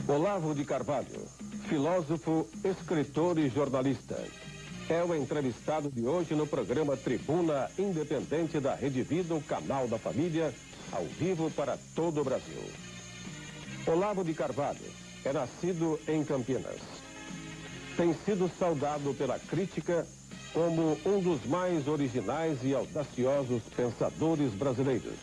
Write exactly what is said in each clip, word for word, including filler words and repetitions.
Olavo de Carvalho, filósofo, escritor e jornalista, é o entrevistado de hoje no programa Tribuna Independente da Rede Vida, o canal da família, ao vivo para todo o Brasil. Olavo de Carvalho é nascido em Campinas. Tem sido saudado pela crítica como um dos mais originais e audaciosos pensadores brasileiros.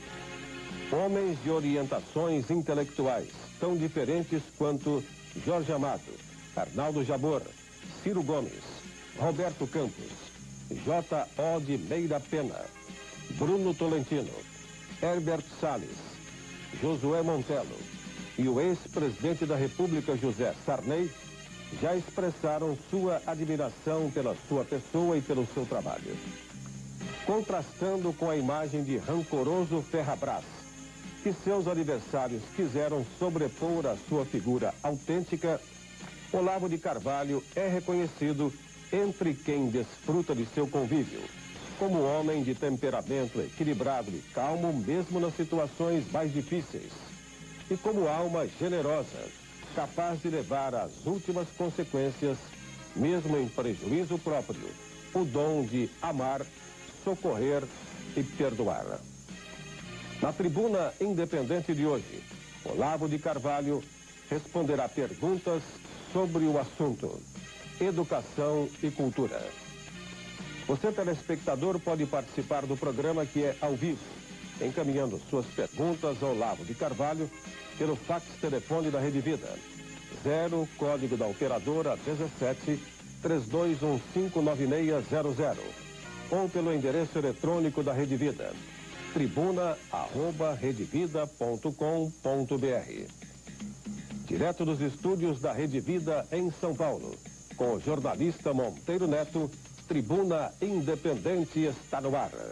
Homens de orientações intelectuais tão diferentes quanto Jorge Amado, Arnaldo Jabor, Ciro Gomes, Roberto Campos, J O de Meira Pena, Bruno Tolentino, Herbert Salles, Josué Montelo e o ex-presidente da República José Sarney já expressaram sua admiração pela sua pessoa e pelo seu trabalho. Contrastando com a imagem de rancoroso Ferrabras, que seus adversários quiseram sobrepor à sua figura autêntica, Olavo de Carvalho é reconhecido entre quem desfruta de seu convívio, como homem de temperamento equilibrado e calmo, mesmo nas situações mais difíceis, e como alma generosa, capaz de levar às últimas consequências, mesmo em prejuízo próprio, o dom de amar, socorrer e perdoar. Na Tribuna Independente de hoje, Olavo de Carvalho responderá perguntas sobre o assunto educação e cultura. Você, telespectador, pode participar do programa que é ao vivo, encaminhando suas perguntas ao Olavo de Carvalho pelo fax telefone da Rede Vida, zero, código da operadora dezessete, três dois um cinco nove seis zero zero, ou pelo endereço eletrônico da Rede Vida, tribuna arroba redevida ponto com ponto br. Direto dos estúdios da Rede Vida em São Paulo, com o jornalista Monteiro Neto, Tribuna Independente está no ar.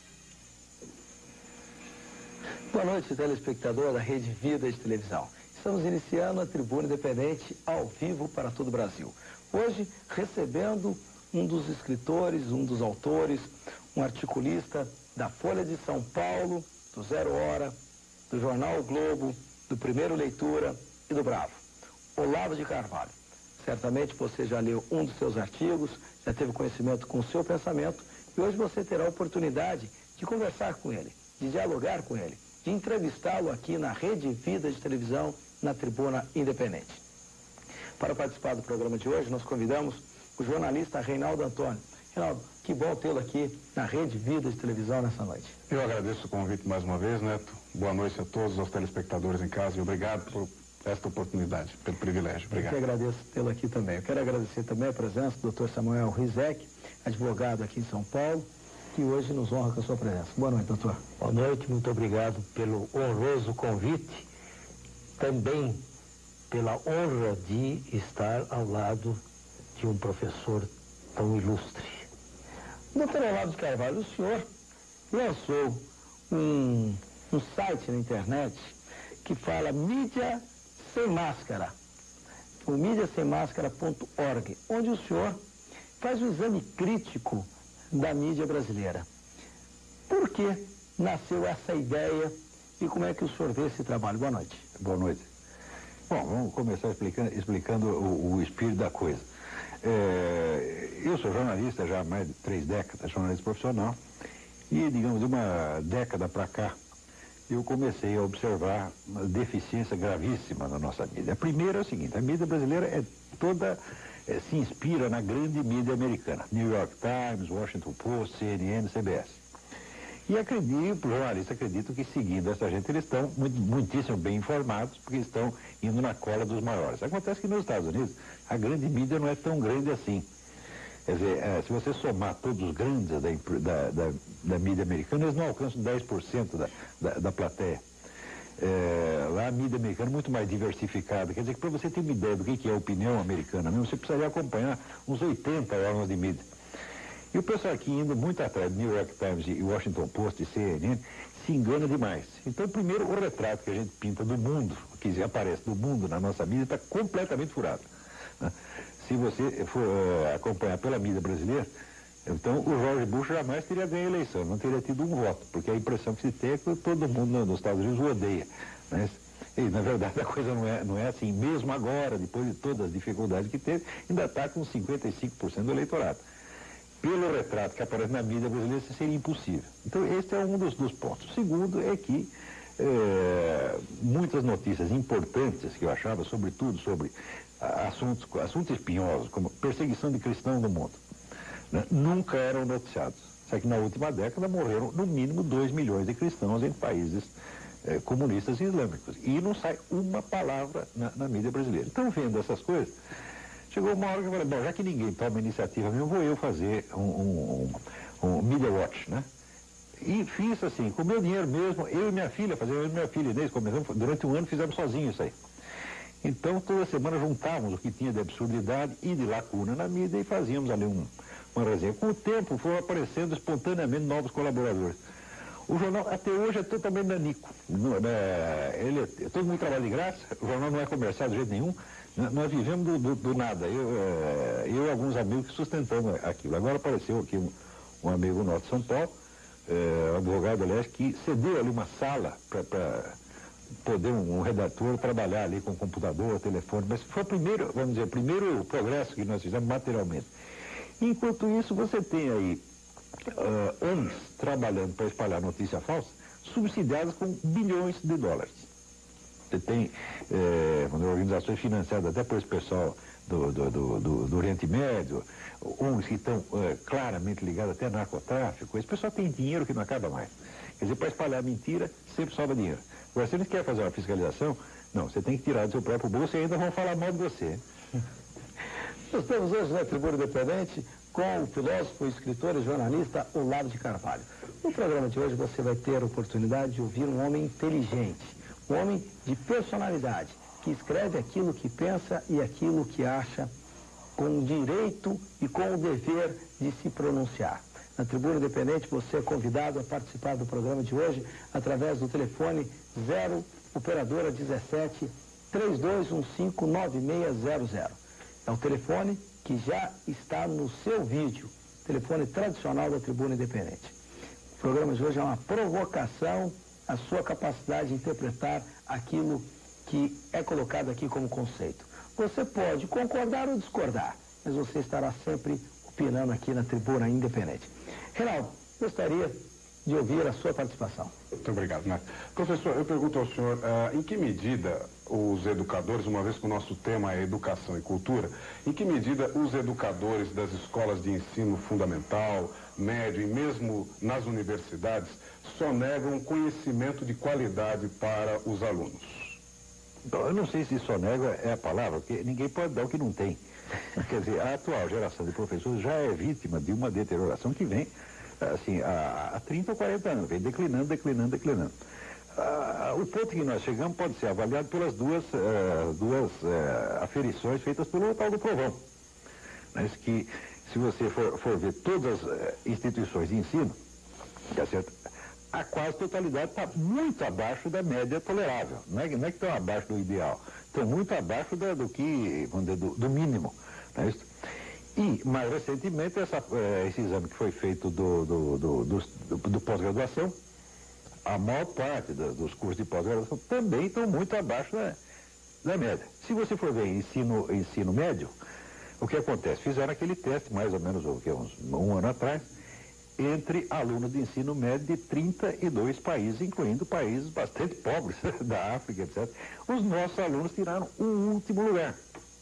Boa noite, telespectador da Rede Vida de televisão. Estamos iniciando a Tribuna Independente ao vivo para todo o Brasil. Hoje, recebendo um dos escritores, um dos autores, um articulista da Folha de São Paulo, do Zero Hora, do Jornal o Globo, do Primeiro Leitura e do Bravo, Olavo de Carvalho. Certamente você já leu um dos seus artigos, já teve conhecimento com o seu pensamento, e hoje você terá a oportunidade de conversar com ele, de dialogar com ele, de entrevistá-lo aqui na Rede Vida de televisão, na Tribuna Independente. Para participar do programa de hoje, nós convidamos o jornalista Reinaldo Antônio. Reinaldo, que bom tê-lo aqui na Rede Vida de televisão nessa noite. Eu agradeço o convite mais uma vez, Neto. Boa noite a todos, aos telespectadores em casa, e obrigado por esta oportunidade, pelo privilégio. Obrigado. Eu que agradeço tê-lo aqui também. Eu quero agradecer também a presença do doutor Samuel Rizek, advogado aqui em São Paulo, que hoje nos honra com a sua presença. Boa noite, doutor. Boa noite, muito obrigado pelo honroso convite, também pela honra de estar ao lado de um professor tão ilustre. Doutor Olavo de Carvalho, o senhor lançou um, um site na internet que fala mídia sem máscara, o mídia sem máscara ponto org, onde o senhor faz um exame crítico da mídia brasileira. Por que nasceu essa ideia e como é que o senhor vê esse trabalho? Boa noite. Boa noite. Bom, vamos começar explicando, explicando o, o espírito da coisa. É, eu sou jornalista já há mais de três décadas, jornalista profissional, e, digamos, de uma década para cá, eu comecei a observar uma deficiência gravíssima na nossa mídia. A primeira é o seguinte: a mídia brasileira é toda, é, se inspira na grande mídia americana, New York Times, Washington Post, C N N, C B S. E acredito, os jornalistas acreditam que, seguindo essa gente, eles estão muito, muitíssimo bem informados, porque estão indo na cola dos maiores. Acontece que nos Estados Unidos, a grande mídia não é tão grande assim. Quer dizer, é, se você somar todos os grandes da, da, da, da mídia americana, eles não alcançam dez por cento da, da, da plateia. É, lá a mídia americana é muito mais diversificada. Quer dizer que para você ter uma ideia do que, que é a opinião americana mesmo, você precisaria acompanhar uns oitenta órgãos de mídia. E o pessoal aqui, indo muito atrás de New York Times e Washington Post e C N N, se engana demais. Então, primeiro, o retrato que a gente pinta do mundo, que aparece do mundo na nossa mídia, está completamente furado, né? Se você for uh, acompanhar pela mídia brasileira, então o George Bush jamais teria ganho a eleição, não teria tido um voto, porque a impressão que se tem é que todo mundo nos Estados Unidos o odeia, né? E, na verdade, a coisa não é, não é assim. Mesmo agora, depois de todas as dificuldades que teve, ainda está com cinquenta e cinco por cento do eleitorado. Pelo retrato que aparece na mídia brasileira, isso seria impossível. Então, este é um dos, dos pontos. O segundo é que é, muitas notícias importantes que eu achava, sobretudo sobre assuntos, assuntos espinhosos, como perseguição de cristãos no mundo, né, nunca eram noticiados. Só que na última década morreram, no mínimo, dois milhões de cristãos em países eh, comunistas e islâmicos. E não sai uma palavra na, na mídia brasileira. Então, vendo essas coisas, chegou uma hora que eu falei, bom, já que ninguém toma iniciativa mesmo, vou eu fazer um, um, um, um Media Watch, né? E fiz assim, com o meu dinheiro mesmo, eu e minha filha, fazendo eu e minha filha Inês, começamos, durante um ano fizemos sozinhos isso aí. Então, toda semana juntávamos o que tinha de absurdidade e de lacuna na mídia e fazíamos ali um, uma resenha. Com o tempo, foram aparecendo espontaneamente novos colaboradores. O jornal, até hoje, é totalmente nanico. Não, é, ele é, todo mundo trabalha de graça, o jornal não é comercial de jeito nenhum. Nós vivemos do, do, do nada. Eu, é, eu e alguns amigos que sustentamos aquilo. Agora apareceu aqui um, um amigo nosso de São Paulo, é, um advogado, aliás, que cedeu ali uma sala para poder um, um redator trabalhar ali com computador, telefone. Mas foi o primeiro, vamos dizer, o primeiro progresso que nós fizemos materialmente. Enquanto isso, você tem aí uh, O N Gs trabalhando para espalhar notícia falsa, subsidiadas com bilhões de dólares. Você tem eh, organizações financiadas até por esse pessoal do, do, do, do, do Oriente Médio, O N Gs que estão eh, claramente ligados até ao narcotráfico. Esse pessoal tem dinheiro que não acaba mais. Quer dizer, para espalhar mentira, sempre sobra dinheiro. Agora, se eles querem fazer uma fiscalização, não, você tem que tirar do seu próprio bolso e ainda vão falar mal de você. Nós estamos hoje na Tribuna Independente com o filósofo, escritor e jornalista Olavo de Carvalho. No programa de hoje você vai ter a oportunidade de ouvir um homem inteligente, um homem de personalidade, que escreve aquilo que pensa e aquilo que acha, com o direito e com o dever de se pronunciar. Na Tribuna Independente você é convidado a participar do programa de hoje através do telefone zero, operadora dezessete, três dois um cinco, nove seis zero zero. É o telefone que já está no seu vídeo, telefone tradicional da Tribuna Independente. O programa de hoje é uma provocação à sua capacidade de interpretar aquilo que é colocado aqui como conceito. Você pode concordar ou discordar, mas você estará sempre opinando aqui na Tribuna Independente. Reinaldo, gostaria de ouvir a sua participação. Muito obrigado, Neto. Professor, eu pergunto ao senhor, uh, em que medida os educadores, uma vez que o nosso tema é educação e cultura, em que medida os educadores das escolas de ensino fundamental, médio e mesmo nas universidades sonegam conhecimento de qualidade para os alunos? Bom, eu não sei se sonega é a palavra, porque ninguém pode dar o que não tem. Quer dizer, a atual geração de professores já é vítima de uma deterioração que vem assim, há, há trinta ou quarenta anos, vem declinando, declinando, declinando. Ah, o ponto que nós chegamos pode ser avaliado pelas duas, uh, duas uh, aferições feitas pelo tal do Provão. Mas que, se você for, for ver todas as uh, instituições de ensino, tá certo? A quase totalidade está muito abaixo da média tolerável. Não é, não é que estão abaixo do ideal, estão muito abaixo da, do que, vamos dizer, do, do mínimo. Não é isso? E, mais recentemente, essa, esse exame que foi feito do, do, do, do, do pós-graduação, a maior parte da, dos cursos de pós-graduação também estão muito abaixo da, da média. Se você for ver ensino, ensino médio, o que acontece? Fizeram aquele teste, mais ou menos o que, uns, um ano atrás, entre alunos de ensino médio de trinta e dois países, incluindo países bastante pobres, da África, etcétera. Os nossos alunos tiraram o último lugar.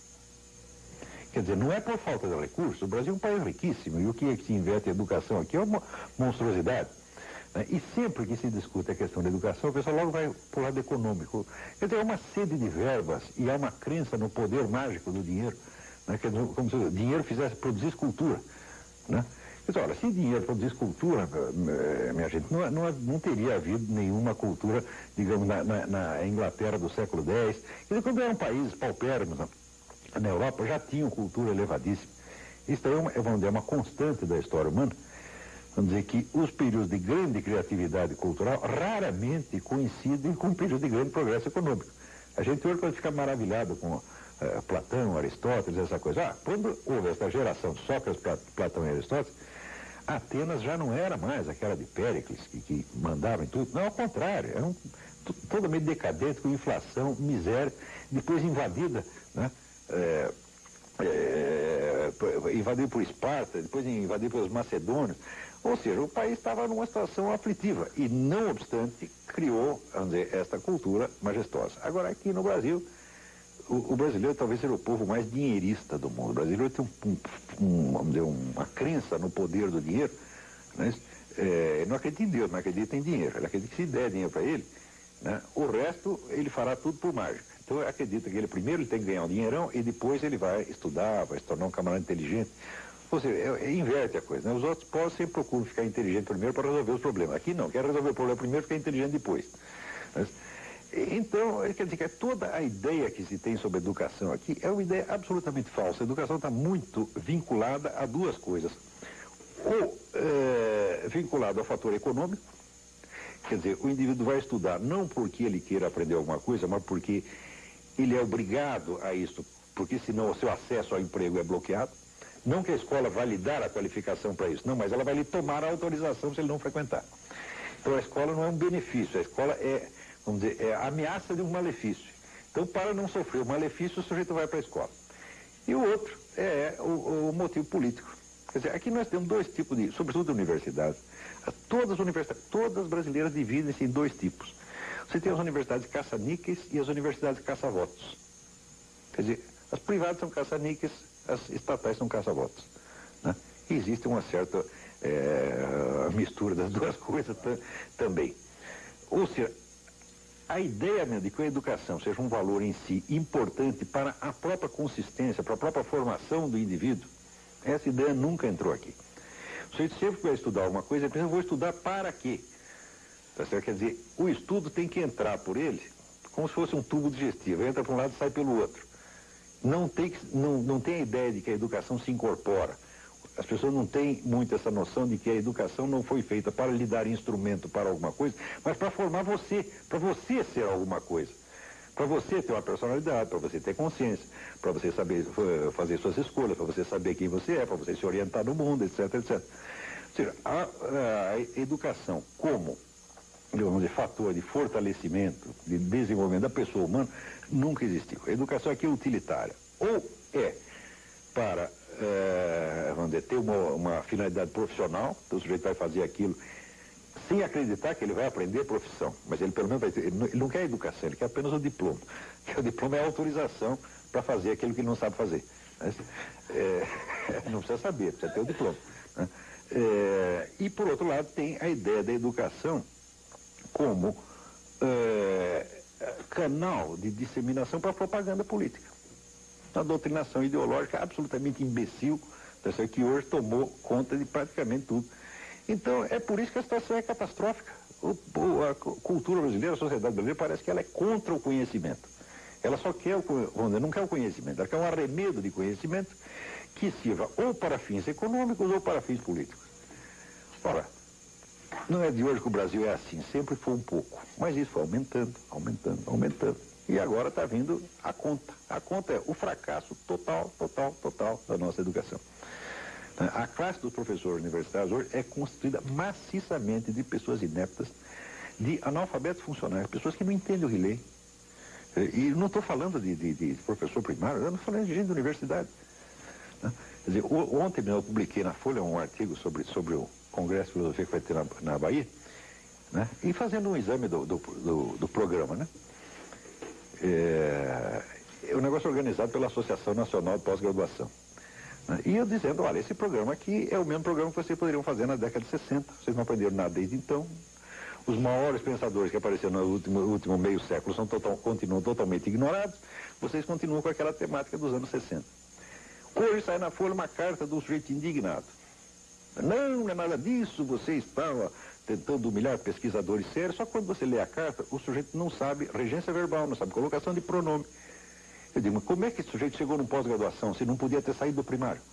Quer dizer, não é por falta de recursos, o Brasil é um país riquíssimo, e o que é que se investe em educação aqui é uma monstruosidade. Né? E sempre que se discute a questão da educação, o pessoal logo vai para o lado econômico. Quer dizer, há uma sede de verbas e há uma crença no poder mágico do dinheiro, né? Quer dizer, como se o dinheiro fizesse produzir escultura. Né? Quer dizer, olha, se dinheiro produzisse cultura, minha gente, não, não, não teria havido nenhuma cultura, digamos, na, na, na Inglaterra do século dez. Quer dizer, quando eram países paupérrimos, na Europa já tinham cultura elevadíssima. Isso é uma, vamos dizer, uma constante da história humana. Vamos dizer que os períodos de grande criatividade cultural raramente coincidem com períodos de grande progresso econômico. A gente hoje pode ficar maravilhado com uh, Platão, Aristóteles, essa coisa. Ah, quando houve essa geração de Sócrates, Platão e Aristóteles, Atenas já não era mais aquela de Péricles, que, que mandava em tudo. Não, ao contrário, eram totalmente decadente, com inflação, miséria, depois invadida, né? É, é, invadido por Esparta, depois invadido pelos macedônios. Ou seja, o país estava numa situação aflitiva e, não obstante, criou, vamos dizer, esta cultura majestosa. Agora, aqui no Brasil, o, o brasileiro talvez seja o povo mais dinheirista do mundo. O brasileiro tem um, um, vamos dizer, uma crença no poder do dinheiro, né? É, não acredita em Deus, mas acredita em dinheiro. Ele acredita que se der dinheiro para ele, né, o resto ele fará tudo por mágica. Então ele acredita que ele primeiro ele tem que ganhar um dinheirão e depois ele vai estudar, vai se tornar um camarada inteligente. Ou seja, é, é, inverte a coisa, né? Os outros povos sempre procuram ficar inteligente primeiro para resolver os problemas. Aqui não, quer resolver o problema primeiro e ficar inteligente depois. Mas, então, quer dizer que toda a ideia que se tem sobre educação aqui é uma ideia absolutamente falsa. A educação está muito vinculada a duas coisas. Ou é, vinculado ao fator econômico, quer dizer, o indivíduo vai estudar não porque ele queira aprender alguma coisa, mas porque ele é obrigado a isso, porque senão o seu acesso ao emprego é bloqueado. Não que a escola vai lhe dar a qualificação para isso, não, mas ela vai lhe tomar a autorização se ele não frequentar. Então a escola não é um benefício, a escola é, vamos dizer, é a ameaça de um malefício. Então, para não sofrer o malefício, o sujeito vai para a escola. E o outro é o, o motivo político. Quer dizer, aqui nós temos dois tipos de, sobretudo universidades. Todas as universidades, todas as brasileiras dividem-se em dois tipos. Você tem as universidades caça-níqueis e as universidades caça-votos. Quer dizer, as privadas são caça-níqueis, as estatais são caça-votos, né? E existe uma certa é, mistura das duas coisas também. Ou seja, a ideia mesmo de que a educação seja um valor em si importante para a própria consistência, para a própria formação do indivíduo, essa ideia nunca entrou aqui. O sujeito sempre que vai estudar alguma coisa, ele pensa, eu vou estudar para quê? Tá certo? Quer dizer, o estudo tem que entrar por ele como se fosse um tubo digestivo. Entra para um lado e sai pelo outro. Não tem, não, não tem a ideia de que a educação se incorpora. As pessoas não têm muito essa noção de que a educação não foi feita para lhe dar instrumento para alguma coisa, mas para formar você, para você ser alguma coisa. Para você ter uma personalidade, para você ter consciência, para você saber fazer suas escolhas, para você saber quem você é, para você se orientar no mundo, etc, etcétera. Ou seja, a, a educação como, digamos, de fator de fortalecimento, de desenvolvimento da pessoa humana, nunca existiu. A educação aqui é utilitária. Ou é para, é, vamos dizer, ter uma, uma finalidade profissional, então o sujeito vai fazer aquilo sem acreditar que ele vai aprender profissão, mas ele pelo menos vai ter, ele não, ele não quer educação, ele quer apenas o diploma. Porque o diploma é a autorização para fazer aquilo que ele não sabe fazer. Mas, é, não precisa saber, precisa ter o diploma, né? É, e por outro lado tem a ideia da educação como é, canal de disseminação para propaganda política. Uma doutrinação ideológica absolutamente imbecil, que hoje tomou conta de praticamente tudo. Então, é por isso que a situação é catastrófica. O, o, a cultura brasileira, a sociedade brasileira, parece que ela é contra o conhecimento. Ela só quer, o, vamos dizer, não quer o conhecimento, ela quer um arremedo de conhecimento que sirva ou para fins econômicos ou para fins políticos. Ora, não é de hoje que o Brasil é assim, sempre foi um pouco. Mas isso foi aumentando, aumentando, aumentando. E agora está vindo a conta. A conta é o fracasso total, total, total da nossa educação. A classe dos professores universitários hoje é constituída maciçamente de pessoas ineptas, de analfabetos funcionais, pessoas que não entendem o que lê. E não estou falando de, de, de professor primário, eu não estou falando de gente de universidade. Quer dizer, ontem eu publiquei na Folha um artigo sobre, sobre o Congresso de Filosofia que vai ter na, na Bahia, né? E fazendo um exame do, do, do, do programa, né? É, é um negócio organizado pela Associação Nacional de Pós-Graduação. E eu dizendo, olha, esse programa aqui é o mesmo programa que vocês poderiam fazer na década de sessenta. Vocês não aprenderam nada desde então. Os maiores pensadores que apareceram no último, último meio século são total, continuam totalmente ignorados. Vocês continuam com aquela temática dos anos sessenta. Hoje sai na Folha uma carta do sujeito indignado. Não, não é nada disso, você estava tentando humilhar pesquisadores sérios. Só que quando você lê a carta, o sujeito não sabe regência verbal, não sabe colocação de pronome. Eu digo, mas como é que esse sujeito chegou no pós-graduação se não podia ter saído do primário?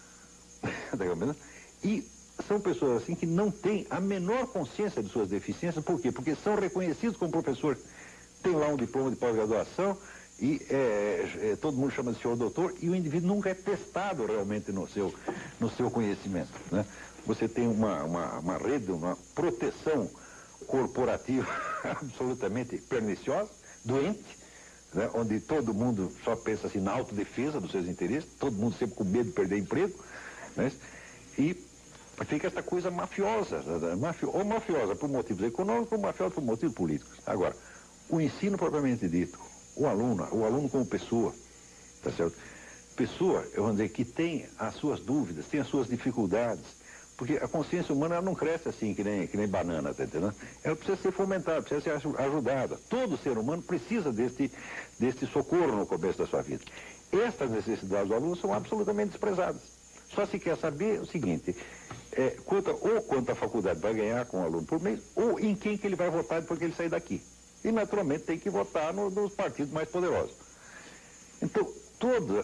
E são pessoas assim que não têm a menor consciência de suas deficiências. Por quê? Porque são reconhecidos como professor. Tem lá um diploma de pós-graduação e é, é, todo mundo chama de senhor doutor e o indivíduo nunca é testado realmente no seu, no seu conhecimento, né? Você tem uma, uma, uma rede, uma proteção corporativa absolutamente perniciosa, doente, né, onde todo mundo só pensa assim na autodefesa dos seus interesses, todo mundo sempre com medo de perder emprego, né, e fica essa coisa mafiosa, mafio, ou mafiosa por motivos econômicos, ou mafiosa por motivos políticos. Agora, o ensino propriamente dito, o aluno, o aluno como pessoa, tá certo? Pessoa, eu vou dizer, que tem as suas dúvidas, tem as suas dificuldades, porque a consciência humana ela não cresce assim, que nem, que nem banana, tá entendendo? Ela precisa ser fomentada, precisa ser ajudada. Todo ser humano precisa deste, deste socorro no começo da sua vida. Estas necessidades do aluno são absolutamente desprezadas. Só se quer saber o seguinte, é, quanto, ou quanto a faculdade vai ganhar com o aluno por mês, ou em quem que ele vai votar depois que ele sair daqui. E, naturalmente, tem que votar no, nos partidos mais poderosos. Então, toda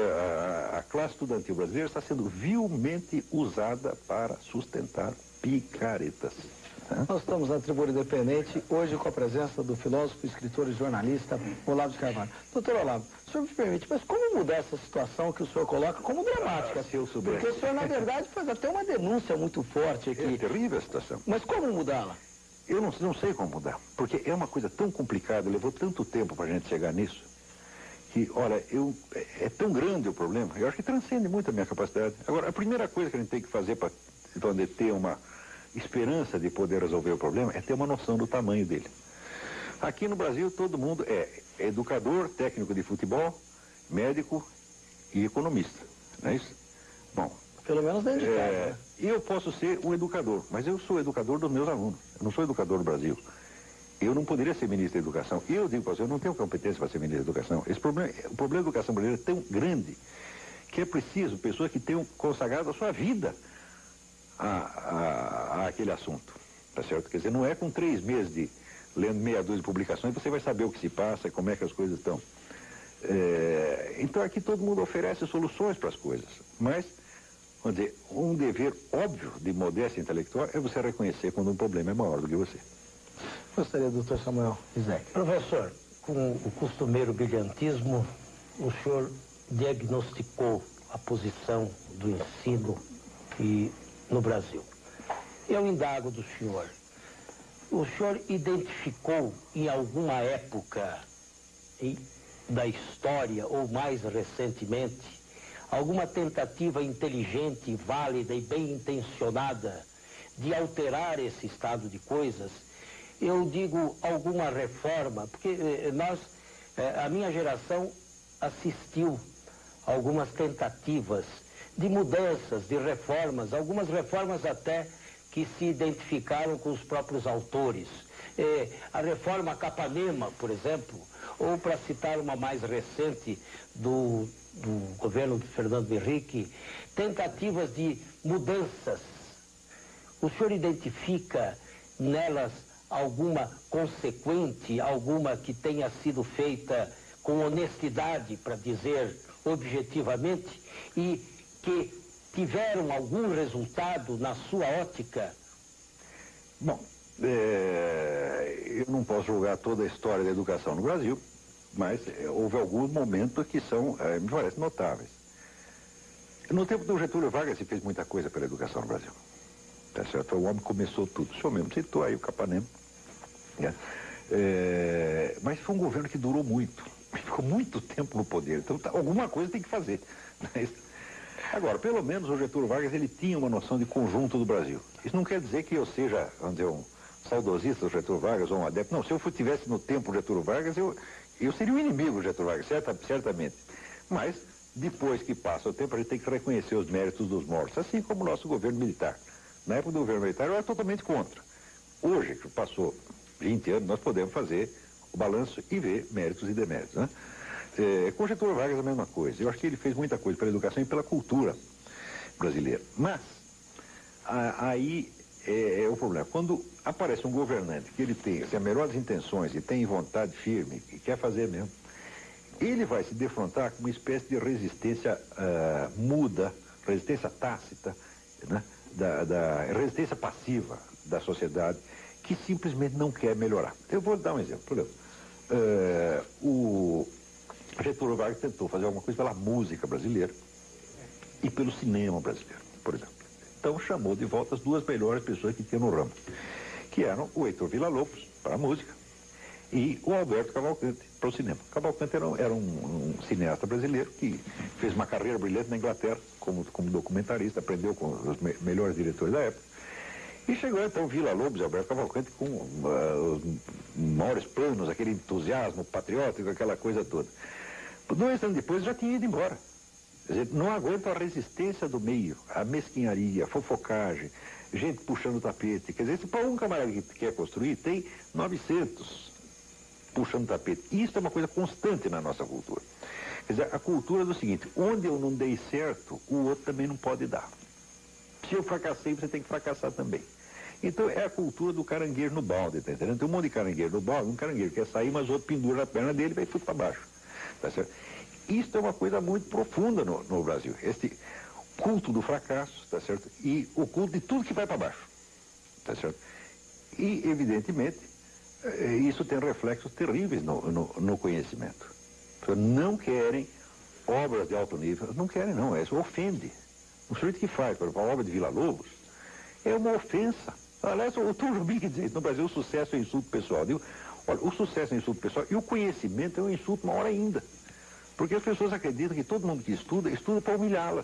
a, a classe estudantil brasileira está sendo vilmente usada para sustentar picaretas. Nós estamos na Tribuna Independente, hoje com a presença do filósofo, escritor e jornalista Olavo de Carvalho. Doutor Olavo, o senhor me permite, mas como mudar essa situação que o senhor coloca como dramática? Ah, se eu soubesse. Porque o senhor, na verdade, faz até uma denúncia muito forte aqui. É terrível a situação. Mas como mudá-la? Eu não, não sei como mudar, porque é uma coisa tão complicada, levou tanto tempo para a gente chegar nisso, que, olha, eu, é, é tão grande o problema, eu acho que transcende muito a minha capacidade. Agora, a primeira coisa que a gente tem que fazer para ter uma esperança de poder resolver o problema é ter uma noção do tamanho dele. Aqui no Brasil, todo mundo é educador, técnico de futebol, médico e economista, não é isso? Bom, pelo menos dentro de casa, é, né? Eu posso ser um educador, mas eu sou educador dos meus alunos, eu não sou educador do Brasil. Eu não poderia ser ministro da Educação. Eu digo para você, eu não tenho competência para ser ministro da Educação. Esse problema, o problema da educação brasileira é tão grande que é preciso pessoas que tenham consagrado a sua vida a, a, a aquele assunto, tá certo? Quer dizer, não é com três meses de lendo meia dúzia de publicações você vai saber o que se passa, como é que as coisas estão. É, então aqui todo mundo oferece soluções para as coisas, mas, vamos dizer, um dever óbvio de modéstia intelectual é você reconhecer quando um problema é maior do que você. Gostaria, doutor Samuel Isaac. Professor, com o costumeiro brilhantismo, o senhor diagnosticou a posição do ensino e, no Brasil. Eu indago do senhor. O senhor identificou em alguma época em, da história, ou mais recentemente, alguma tentativa inteligente, válida e bem intencionada de alterar esse estado de coisas? Eu digo alguma reforma, porque eh, nós, eh, a minha geração assistiu a algumas tentativas de mudanças, de reformas, algumas reformas até que se identificaram com os próprios autores. Eh, a reforma Capanema, por exemplo, ou para citar uma mais recente do, do governo de Fernando Henrique, tentativas de mudanças. O senhor identifica nelas alguma consequente, alguma que tenha sido feita com honestidade, para dizer objetivamente, e que tiveram algum resultado na sua ótica? Bom, é, eu não posso julgar toda a história da educação no Brasil, mas é, houve alguns momentos que são, é, me parece, notáveis. No tempo do Getúlio Vargas se fez muita coisa pela educação no Brasil. Tá certo? Foi o homem que começou tudo. O senhor mesmo citou aí o Capanema. Né? É, mas foi um governo que durou muito. Ficou muito tempo no poder. Então tá, alguma coisa tem que fazer. Né? Agora, pelo menos o Getúlio Vargas ele tinha uma noção de conjunto do Brasil. Isso não quer dizer que eu seja, vamos dizer, um saudosista do Getúlio Vargas ou um adepto. Não, se eu estivesse no tempo do Getúlio Vargas, eu, eu seria o inimigo do Getúlio Vargas, certa, certamente. Mas, depois que passa o tempo, a gente tem que reconhecer os méritos dos mortos, assim como o nosso governo militar. Na época do governo militar, eu era totalmente contra. Hoje, que passou vinte anos, nós podemos fazer o balanço e ver méritos e deméritos, né? É, com Getúlio Vargas a mesma coisa. Eu acho que ele fez muita coisa pela educação e pela cultura brasileira. Mas, a, aí é, é o problema. Quando aparece um governante que ele tem assim, as melhores intenções e tem vontade firme e quer fazer mesmo, ele vai se defrontar com uma espécie de resistência uh, muda, resistência tácita, né? da, da resistência passiva da sociedade, que simplesmente não quer melhorar. Eu vou dar um exemplo. Por exemplo, uh, o Getúlio Vargas tentou fazer alguma coisa pela música brasileira e pelo cinema brasileiro, por exemplo. Então chamou de volta as duas melhores pessoas que tinha no ramo, que eram o Heitor Villa-Lobos para a música, e o Alberto Cavalcante para o cinema. Cavalcante era, um, era um, um cineasta brasileiro que fez uma carreira brilhante na Inglaterra como, como documentarista, aprendeu com os me melhores diretores da época. E chegou então Villa-Lobos e Alberto Cavalcante com uh, os maiores planos, aquele entusiasmo patriótico, aquela coisa toda. Dois anos depois já tinha ido embora. Quer dizer, não aguenta a resistência do meio, a mesquinharia, a fofocagem, gente puxando o tapete. Quer dizer, se para um camarada que quer construir, tem novecentos puxando o tapete. Isso é uma coisa constante na nossa cultura. Quer dizer, a cultura é do seguinte, onde eu não dei certo, o outro também não pode dar. Se eu fracassei, você tem que fracassar também. Então é a cultura do caranguejo no balde, tá entendendo? Tem um monte de caranguejo no balde, um caranguejo quer sair, mas o outro pendura na perna dele e vai tudo para baixo. Tá certo? Isso é uma coisa muito profunda no, no Brasil. Este culto do fracasso, tá certo? E o culto de tudo que vai para baixo. Tá certo? E, evidentemente, isso tem reflexos terríveis no, no, no conhecimento. As pessoas não querem obras de alto nível, não querem não, isso ofende. O sujeito que faz, por exemplo, a obra de Villa-Lobos, é uma ofensa. Aliás, o Tom Jobim que diz no Brasil, o sucesso é insulto pessoal. Digo, olha, o sucesso é insulto pessoal e o conhecimento é um insulto maior ainda. Porque as pessoas acreditam que todo mundo que estuda, estuda para humilhá-las.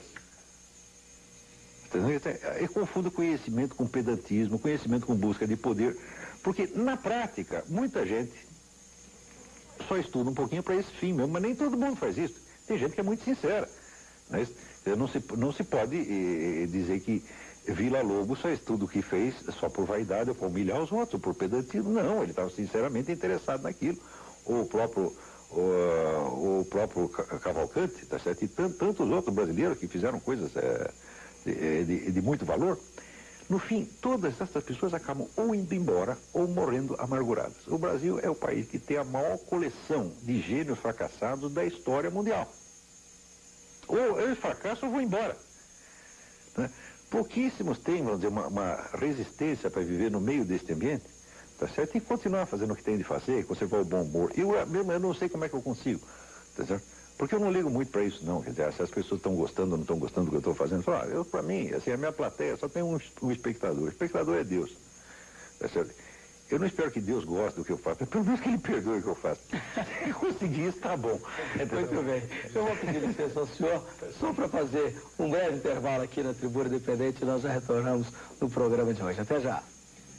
Eu confundo conhecimento com pedantismo, conhecimento com busca de poder, porque na prática, muita gente só estuda um pouquinho para esse fim mesmo, mas nem todo mundo faz isso. Tem gente que é muito sincera. Mas não se, não se pode eh, dizer que Villa-Lobos só estuda o que fez só por vaidade ou para humilhar os outros, por pedantismo. Não, ele estava sinceramente interessado naquilo. Ou o próprio, o, o próprio Cavalcante, tá certo? E tant, tantos outros brasileiros que fizeram coisas é, de, de, de muito valor. No fim, todas essas pessoas acabam ou indo embora ou morrendo amarguradas. O Brasil é o país que tem a maior coleção de gênios fracassados da história mundial. Ou eu fracasso ou vou embora. Né? Pouquíssimos têm, vamos dizer, uma, uma resistência para viver no meio deste ambiente, tá certo? E continuar fazendo o que tem de fazer, conservar o bom humor. Eu mesmo eu não sei como é que eu consigo, tá certo? Porque eu não ligo muito para isso, não. Quer dizer, se as pessoas estão gostando ou não estão gostando do que eu estou fazendo, eu falo, ah, eu, para mim, assim, a minha plateia só tem um, um espectador. O espectador é Deus, tá certo? Eu não espero que Deus goste do que eu faço, mas pelo menos que Ele perdoe o que eu faço. Se conseguir isso, tá bom. Muito bem. Eu vou pedir licença ao senhor, só para fazer um breve intervalo aqui na Tribuna Independente, e nós já retornamos no programa de hoje. Até já.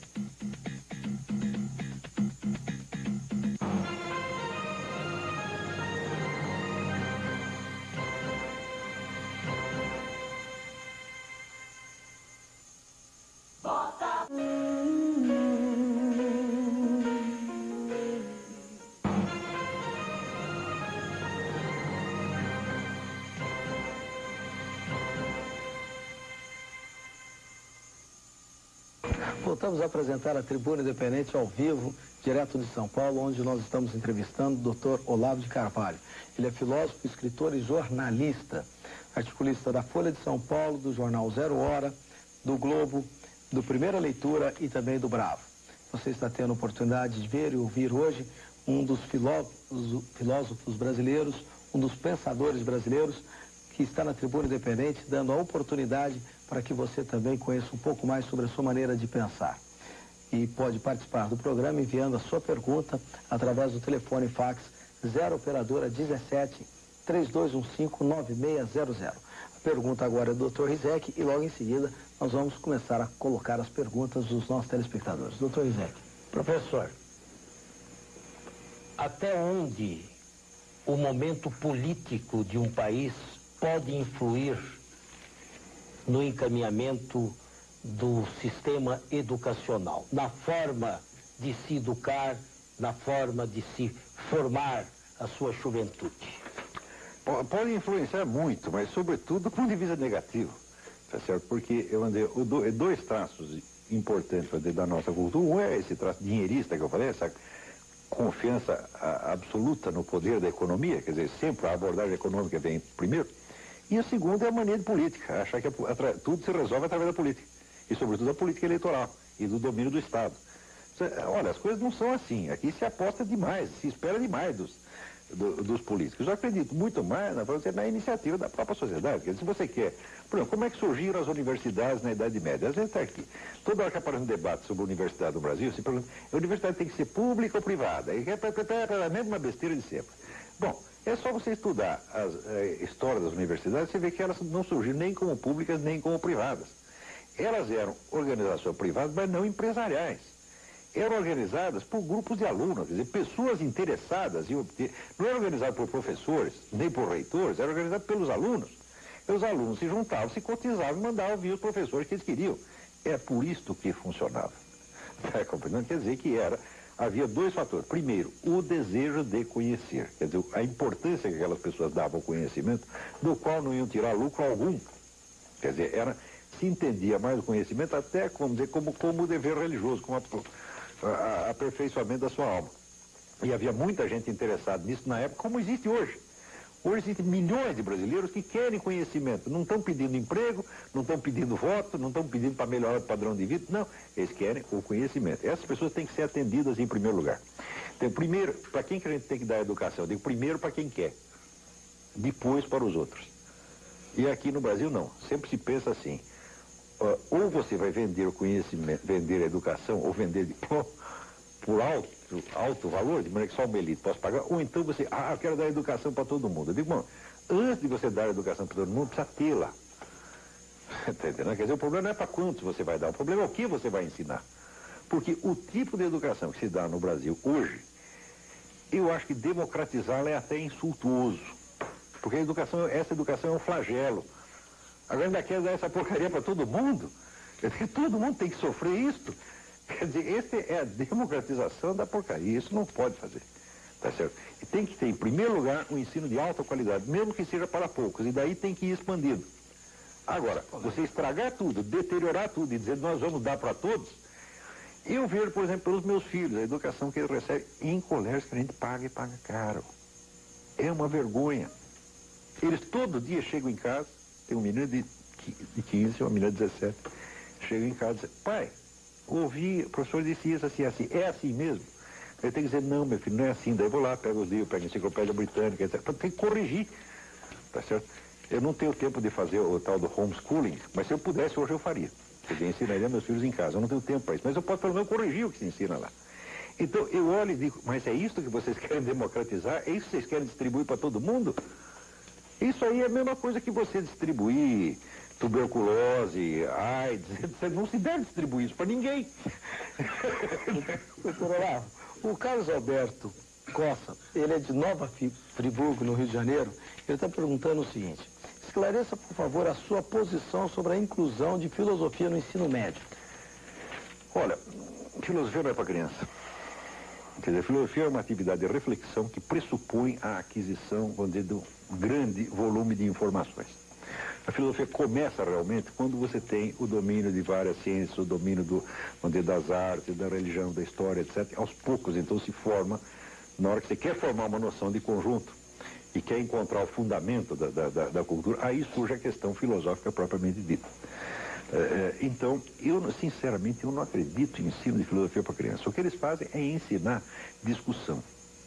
Voltamos a apresentar a Tribuna Independente ao vivo, direto de São Paulo, onde nós estamos entrevistando o doutor Olavo de Carvalho. Ele é filósofo, escritor e jornalista, articulista da Folha de São Paulo, do jornal Zero Hora, do Globo, do Primeira Leitura e também do Bravo. Você está tendo a oportunidade de ver e ouvir hoje um dos filósofos, filósofos brasileiros, um dos pensadores brasileiros, que está na Tribuna Independente, dando a oportunidade para que você também conheça um pouco mais sobre a sua maneira de pensar. E pode participar do programa enviando a sua pergunta através do telefone fax zero operadora dezessete, três dois um cinco, nove seis zero zero. A pergunta agora é do doutor Rizek e logo em seguida nós vamos começar a colocar as perguntas dos nossos telespectadores. doutor Rizek. Professor, até onde o momento político de um país pode influir no encaminhamento do sistema educacional, na forma de se educar, na forma de se formar a sua juventude? Pode influenciar muito, mas sobretudo do ponto de vista negativo, tá certo? Porque eu andei, dois traços importantes da nossa cultura. Um é esse traço dinheirista que eu falei, essa confiança absoluta no poder da economia, quer dizer, sempre a abordagem econômica vem primeiro. E o segundo é a mania de política, achar que a, a, tudo se resolve através da política. E sobretudo a política eleitoral e do domínio do Estado. Olha, as coisas não são assim. Aqui se aposta demais, se espera demais dos, do, dos políticos. Eu acredito muito mais na, na iniciativa da própria sociedade. Quer dizer, se você quer... Por exemplo, como é que surgiram as universidades na Idade Média? Às vezes está aqui. Toda hora que aparece um debate sobre a universidade no Brasil, se pergunta, a universidade tem que ser pública ou privada? E é a mesma besteira de sempre. Bom, é só você estudar a, a história das universidades, você vê que elas não surgiram nem como públicas, nem como privadas. Elas eram organizações privadas, mas não empresariais. Eram organizadas por grupos de alunos, quer dizer, pessoas interessadas em obter... Não era organizado por professores, nem por reitores, era organizado pelos alunos. E os alunos se juntavam, se cotizavam e mandavam vir os professores que eles queriam. É por isto que funcionava. Está compreendendo? Quer dizer que era... Havia dois fatores. Primeiro, o desejo de conhecer. Quer dizer, a importância que aquelas pessoas davam ao conhecimento, do qual não iam tirar lucro algum. Quer dizer, era, se entendia mais o conhecimento até, como dizer, como, como dever religioso, como a, a, aperfeiçoamento da sua alma. E havia muita gente interessada nisso na época, como existe hoje. Hoje existem milhões de brasileiros que querem conhecimento. Não estão pedindo emprego, não estão pedindo voto, não estão pedindo para melhorar o padrão de vida. Não, eles querem o conhecimento. Essas pessoas têm que ser atendidas em primeiro lugar. Então, primeiro, para quem que a gente tem que dar educação? Eu digo primeiro para quem quer, depois para os outros. E aqui no Brasil não. Sempre se pensa assim, uh, ou você vai vender o conhecimento, vender a educação, ou vender diploma por alto, alto valor, de maneira que só uma elite possa pagar, ou então você, ah, eu quero dar educação para todo mundo. Eu digo, bom, antes de você dar educação para todo mundo, precisa tê-la. Está entendendo? Quer dizer, o problema não é para quantos você vai dar, o problema é o que você vai ensinar. Porque o tipo de educação que se dá no Brasil hoje, eu acho que democratizá-la é até insultuoso. Porque a educação, essa educação é um flagelo. Agora ainda quer dar essa porcaria para todo mundo? Quer dizer, todo mundo tem que sofrer isto. Quer dizer, essa é a democratização da porcaria. Isso não pode fazer. Tá certo? E tem que ter, em primeiro lugar, um ensino de alta qualidade, mesmo que seja para poucos. E daí tem que ir expandido. Agora, você estragar tudo, deteriorar tudo e dizer nós vamos dar para todos, eu vejo, por exemplo, pelos meus filhos, a educação que eles recebem em colégios que a gente paga e paga caro. É uma vergonha. Eles todo dia chegam em casa, tem um menino de quinze, uma menina de dezessete, chegam em casa e dizem, pai, ouvi, o professor disse isso assim, assim, é assim mesmo? Eu tenho que dizer, não, meu filho, não é assim. Daí eu vou lá, pego os livros, pego a enciclopédia britânica, etcétera. Tem que corrigir, tá certo? Eu não tenho tempo de fazer o tal do homeschooling, mas se eu pudesse, hoje eu faria. Eu ensinaria meus filhos em casa. Eu não tenho tempo para isso, mas eu posso pelo menos corrigir o que se ensina lá. Então eu olho e digo, mas é isso que vocês querem democratizar? É isso que vocês querem distribuir para todo mundo? Isso aí é a mesma coisa que você distribuir tuberculose, AIDS. Você não se deve distribuir isso para ninguém. Doutor Olavo, o Carlos Alberto Costa, ele é de Nova Friburgo, no Rio de Janeiro. Ele está perguntando o seguinte, esclareça, por favor, a sua posição sobre a inclusão de filosofia no ensino médio. Olha, filosofia não é para criança. Quer dizer, filosofia é uma atividade de reflexão que pressupõe a aquisição, vamos dizer, de um grande volume de informações. A filosofia começa realmente quando você tem o domínio de várias ciências, o domínio do, vamos dizer, das artes, da religião, da história, etcétera. Aos poucos, então, se forma, na hora que você quer formar uma noção de conjunto e quer encontrar o fundamento da, da, da, da cultura, aí surge a questão filosófica propriamente dita. É, então, eu, sinceramente, eu não acredito em ensino de filosofia para criança. O que eles fazem é ensinar discussão,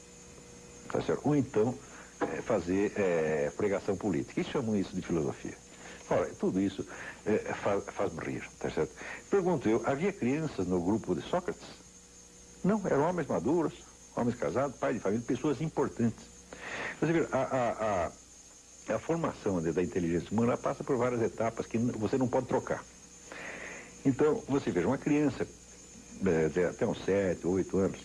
tá certo? Ou então, é, fazer é, pregação política. E chamam isso de filosofia. Ora, tudo isso é, faz, faz-me rir, tá certo? Pergunto eu, havia crianças no grupo de Sócrates? Não, eram homens maduros, homens casados, pai de família, pessoas importantes. Você vê, a, a, a, a formação da inteligência humana passa por várias etapas que você não pode trocar. Então, você veja, uma criança, é, até uns sete, oito anos,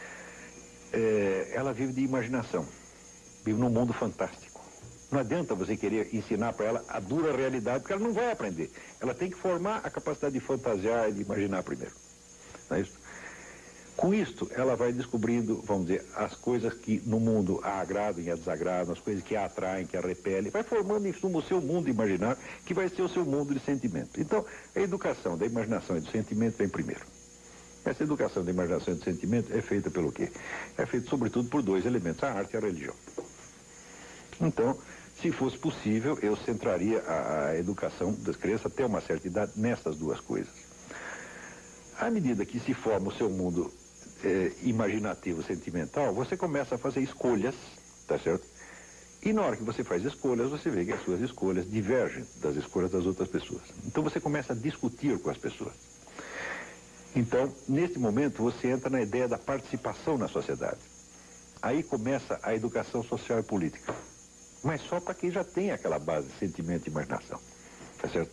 é, ela vive de imaginação, vive num mundo fantástico. Não adianta você querer ensinar para ela a dura realidade, porque ela não vai aprender. Ela tem que formar a capacidade de fantasiar e de imaginar primeiro. Não é isso? Com isto, ela vai descobrindo, vamos dizer, as coisas que no mundo a agradam e a desagradam, as coisas que a atraem, que a repelem, vai formando em suma o seu mundo imaginário, que vai ser o seu mundo de sentimento. Então, a educação da imaginação e do sentimento vem primeiro. Essa educação da imaginação e do sentimento é feita pelo quê? É feita sobretudo por dois elementos, a arte e a religião. Então, se fosse possível, eu centraria a, a educação das crianças até uma certa idade nessas duas coisas. À medida que se forma o seu mundo é, imaginativo, sentimental, você começa a fazer escolhas, tá certo? E na hora que você faz escolhas, você vê que as suas escolhas divergem das escolhas das outras pessoas. Então você começa a discutir com as pessoas. Então, nesse momento, você entra na ideia da participação na sociedade. Aí começa a educação social e política. Mas só para quem já tem aquela base de sentimento e imaginação. Tá certo?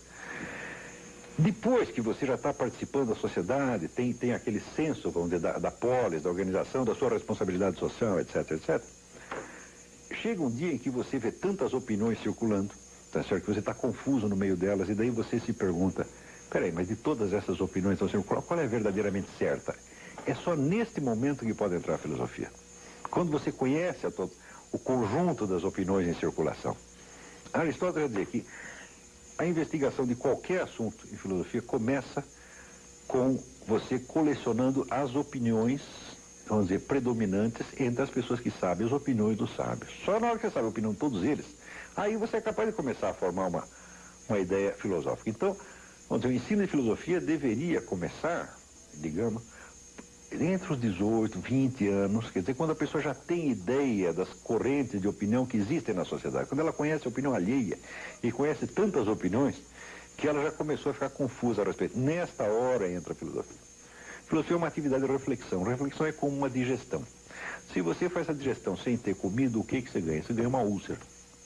Depois que você já está participando da sociedade, tem, tem aquele senso, vamos dizer, da, da polis, da organização, da sua responsabilidade social, etc, etcétera. Chega um dia em que você vê tantas opiniões circulando, tá certo? Que você está confuso no meio delas, e daí você se pergunta, peraí, mas de todas essas opiniões, então, qual, qual é verdadeiramente certa? É só neste momento que pode entrar a filosofia. Quando você conhece a todo, o conjunto das opiniões em circulação. Aristóteles vai dizer que a investigação de qualquer assunto em filosofia começa com você colecionando as opiniões, vamos dizer, predominantes entre as pessoas que sabem, as opiniões dos sábios. Só na hora que você sabe a opinião de todos eles, aí você é capaz de começar a formar uma, uma ideia filosófica. Então, vamos dizer, o ensino de filosofia deveria começar, digamos, entre os dezoito, vinte anos, quer dizer, quando a pessoa já tem ideia das correntes de opinião que existem na sociedade, quando ela conhece a opinião alheia e conhece tantas opiniões que ela já começou a ficar confusa a respeito. Nesta hora entra a filosofia. Filosofia é uma atividade de reflexão. Reflexão é como uma digestão. Se você faz a digestão sem ter comido, o que, que você ganha? Você ganha uma úlcera.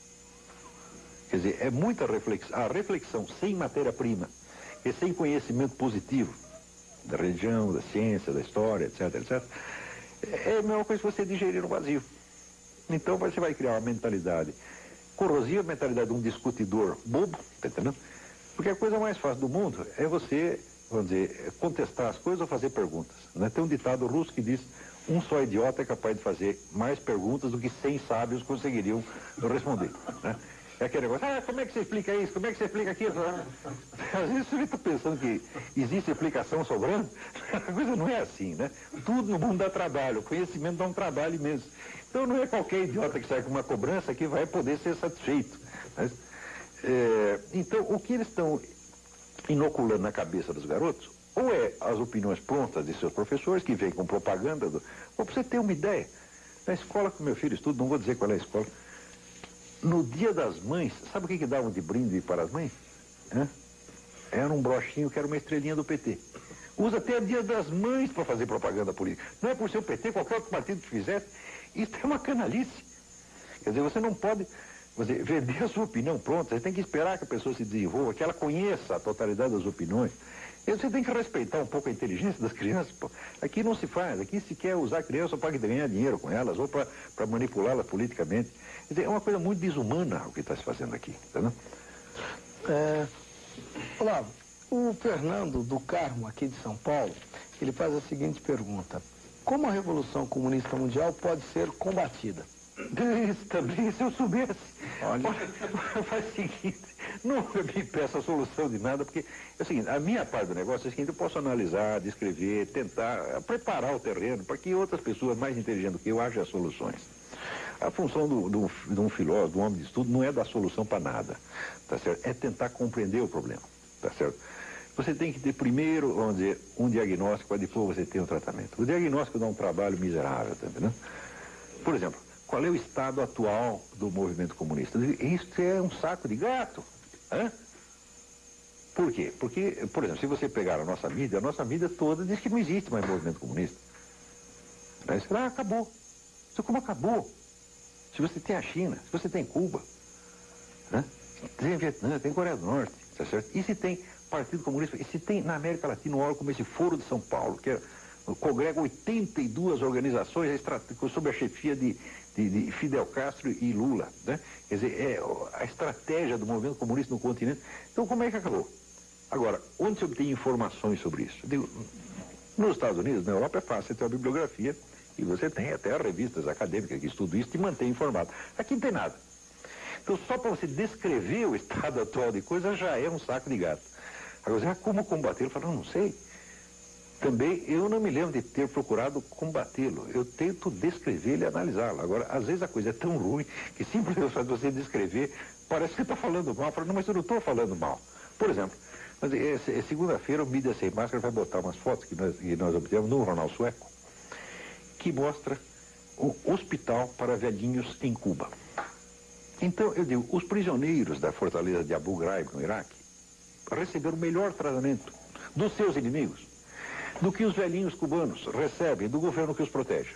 Quer dizer, é muita reflexão. A reflexão sem matéria-prima e sem conhecimento positivo da religião, da ciência, da história, etc, etcétera, é a mesma coisa que você digerir no vazio. Então você vai criar uma mentalidade corrosiva, a mentalidade de um discutidor bobo, tá entendendo? Porque a coisa mais fácil do mundo é você, vamos dizer, contestar as coisas ou fazer perguntas, né? Tem um ditado russo que diz, um só idiota é capaz de fazer mais perguntas do que cem sábios conseguiriam responder, né? É aquele negócio, ah, como é que você explica isso? Como é que você explica aquilo? Às vezes você está pensando que existe explicação sobrando. A coisa não é assim, né? Tudo no mundo dá trabalho, o conhecimento dá um trabalho imenso. Então não é qualquer idiota que sai com uma cobrança que vai poder ser satisfeito. Mas, é, então, o que eles estão inoculando na cabeça dos garotos, ou é as opiniões prontas de seus professores, que vêm com propaganda, do, ou para você ter uma ideia. Na escola que meu filho estuda, não vou dizer qual é a escola, no dia das mães, sabe o que que davam de brinde para as mães? Hã? Era um brochinho que era uma estrelinha do P T. Usa até dia das mães para fazer propaganda política. Não é por ser o P T, qualquer outro partido que fizesse. Isso é uma canalice. Quer dizer, você não pode você, vender a sua opinião pronta. Você tem que esperar que a pessoa se desenvolva, que ela conheça a totalidade das opiniões. E você tem que respeitar um pouco a inteligência das crianças. Pô. Aqui não se faz. Aqui se quer usar a criança para ganhar dinheiro com elas ou para manipulá-las politicamente. Quer dizer, é uma coisa muito desumana o que está se fazendo aqui. Entendeu? É, Olavo, o Fernando do Carmo, aqui de São Paulo, ele faz a seguinte pergunta. Como a Revolução Comunista Mundial pode ser combatida? Isso também, se eu soubesse. Olha, faz o seguinte, não me peça a solução de nada, porque é o seguinte, a minha parte do negócio é o seguinte, eu posso analisar, descrever, tentar preparar o terreno para que outras pessoas mais inteligentes do que eu achem as soluções. A função do, do, de um filósofo, de um homem de estudo, não é dar solução para nada, tá certo? É tentar compreender o problema, tá certo? Você tem que ter primeiro, vamos dizer, um diagnóstico para depois você ter um tratamento. O diagnóstico dá um trabalho miserável, tá entendendo? Por exemplo, qual é o estado atual do movimento comunista? Isso é um saco de gato. Hã? Por quê? Porque, por exemplo, se você pegar a nossa mídia, a nossa mídia toda diz que não existe mais movimento comunista. Aí você fala, ah, acabou. Isso como acabou? Se você tem a China, se você tem Cuba, né? Tem Vietnã, tem Coreia do Norte, tá certo? E se tem Partido Comunista, e se tem na América Latina um órgão como esse Foro de São Paulo, que é, congrega oitenta e duas organizações sob a chefia de, de, de Fidel Castro e Lula, né? Quer dizer, é a estratégia do movimento comunista no continente. Então, como é que acabou? Agora, onde se obtém informações sobre isso? Eu digo, nos Estados Unidos, na Europa é fácil, você tem uma bibliografia e você tem até revistas acadêmicas que estudam isso e mantém informado. Aqui não tem nada. Então, só para você descrever o estado atual de coisas já é um saco de gato. Agora, ah, como combatê-lo? Eu falo, não, não sei. Também eu não me lembro de ter procurado combatê-lo. Eu tento descrevê-lo e analisá-lo. Agora, às vezes a coisa é tão ruim que simplesmente você descrever, parece que você está falando mal. Eu falo, não, mas eu não estou falando mal. Por exemplo, mas, é, é, segunda-feira o Mídia Sem Máscara vai botar umas fotos que nós, que nós obtivemos no jornal sueco, que mostra um hospital para velhinhos em Cuba. Então, eu digo, os prisioneiros da fortaleza de Abu Ghraib, no Iraque, receberam o melhor tratamento dos seus inimigos do que os velhinhos cubanos recebem do governo que os protege.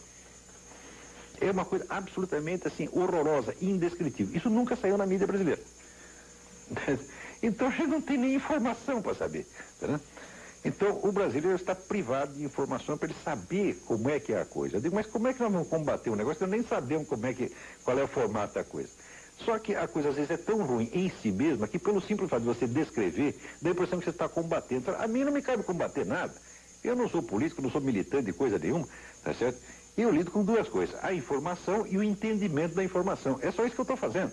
É uma coisa absolutamente assim, horrorosa, indescritível. Isso nunca saiu na mídia brasileira. Então a gente não tem nem informação para saber. Tá? Então o brasileiro está privado de informação para ele saber como é que é a coisa. Eu digo, mas como é que nós vamos combater um negócio que nós nem sabemos como é que, qual é o formato da coisa? Só que a coisa às vezes é tão ruim em si mesma que pelo simples fato de você descrever, dá a impressão que você está combatendo. A mim não me cabe combater nada. Eu não sou político, não sou militante de coisa nenhuma, tá certo? Eu lido com duas coisas, a informação e o entendimento da informação. É só isso que eu estou fazendo.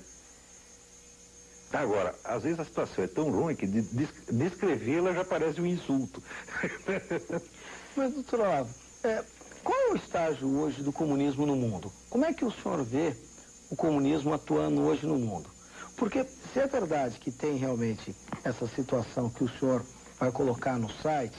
Agora, às vezes a situação é tão ruim que descrevê-la já parece um insulto. Mas, doutor Olavo, é, qual é o estágio hoje do comunismo no mundo? Como é que o senhor vê o comunismo atuando hoje no mundo? Porque se é verdade que tem realmente essa situação que o senhor vai colocar no site,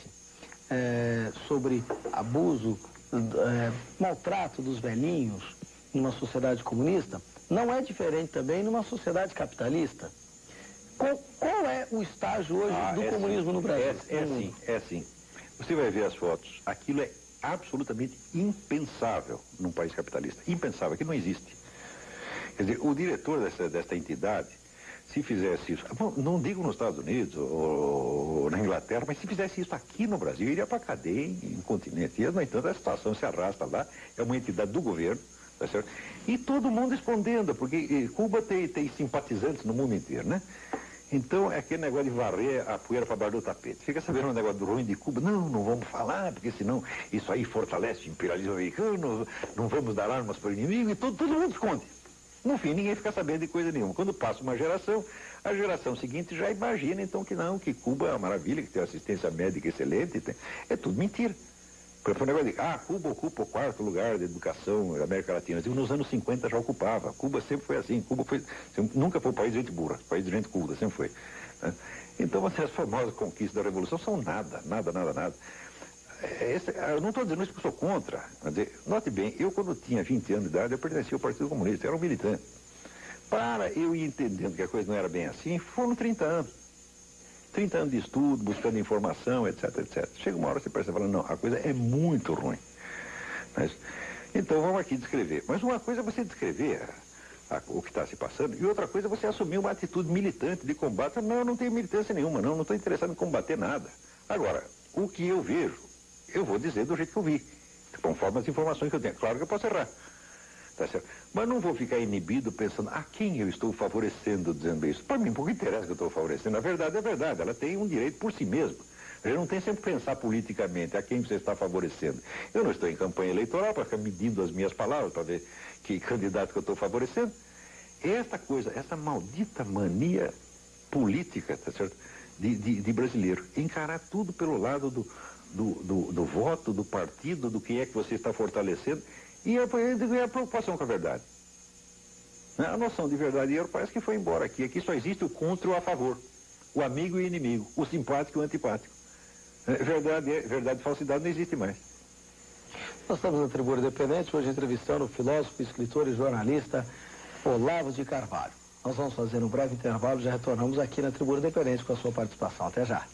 é, sobre abuso, é, maltrato dos velhinhos numa sociedade comunista, não é diferente também numa sociedade capitalista. Qual, qual é o estágio hoje ah, do é comunismo sim. no Brasil? É, é sim, é sim. Você vai ver as fotos. Aquilo é absolutamente impensável num país capitalista. Impensável, aquilo não existe. Quer dizer, o diretor dessa, desta entidade, se fizesse isso, bom, não digo nos Estados Unidos ou, ou na Inglaterra, mas se fizesse isso aqui no Brasil, iria para a cadeia em continente. E, no entanto, a situação se arrasta lá, é uma entidade do governo, tá certo? E todo mundo respondendo, porque Cuba tem, tem simpatizantes no mundo inteiro, né? Então, é aquele negócio de varrer a poeira para baixo do tapete. Fica sabendo um negócio do ruim de Cuba? Não, não vamos falar, porque senão isso aí fortalece o imperialismo americano, não vamos dar armas para o inimigo, e todo, todo mundo esconde. No fim, ninguém fica sabendo de coisa nenhuma. Quando passa uma geração, a geração seguinte já imagina, então, que não, que Cuba é uma maravilha, que tem assistência médica excelente. Tem... É tudo mentira. Por exemplo, o negócio de, ah, Cuba ocupa o quarto lugar de educação da América Latina. Nos anos cinquenta já ocupava. Cuba sempre foi assim. Cuba foi, nunca foi um país de gente burra, país de gente culta, sempre foi. Né? Então, assim, as famosas conquistas da Revolução são nada, nada, nada, nada. Esse, eu não estou dizendo isso porque eu sou contra. Dizer, note bem, eu quando tinha vinte anos de idade, eu pertencia ao Partido Comunista, eu era um militante. Para eu ir entendendo que a coisa não era bem assim, foram trinta anos. trinta anos de estudo, buscando informação, etc, etcétera. Chega uma hora você percebe, fala, não, a coisa é muito ruim. Mas, então vamos aqui descrever. Mas uma coisa é você descrever a, o que está se passando, e outra coisa é você assumir uma atitude militante de combate. Não, eu não tenho militância nenhuma, não, não estou interessado em combater nada. Agora, o que eu vejo, eu vou dizer do jeito que eu vi, conforme as informações que eu tenho. Claro que eu posso errar, tá certo? Mas não vou ficar inibido pensando, a quem eu estou favorecendo dizendo isso? Para mim, pouco interessa que eu estou favorecendo. A verdade é verdade, ela tem um direito por si mesma. A gente não tem sempre que pensar politicamente a quem você está favorecendo. Eu não estou em campanha eleitoral para ficar medindo as minhas palavras, para ver que candidato que eu estou favorecendo. Esta coisa, essa maldita mania política, tá certo? De, de, de brasileiro, encarar tudo pelo lado do Do, do, do voto, do partido, do que é que você está fortalecendo, e a, a preocupação com a verdade. A noção de verdade e erro parece que foi embora aqui. Aqui só existe o contra e o a favor, o amigo e o inimigo, o simpático e o antipático. Verdade, verdade e falsidade não existe mais. Nós estamos na Tribuna Independente, hoje entrevistando o filósofo, escritor e jornalista Olavo de Carvalho. Nós vamos fazer um breve intervalo, já retornamos aqui na Tribuna Independente com a sua participação. Até já.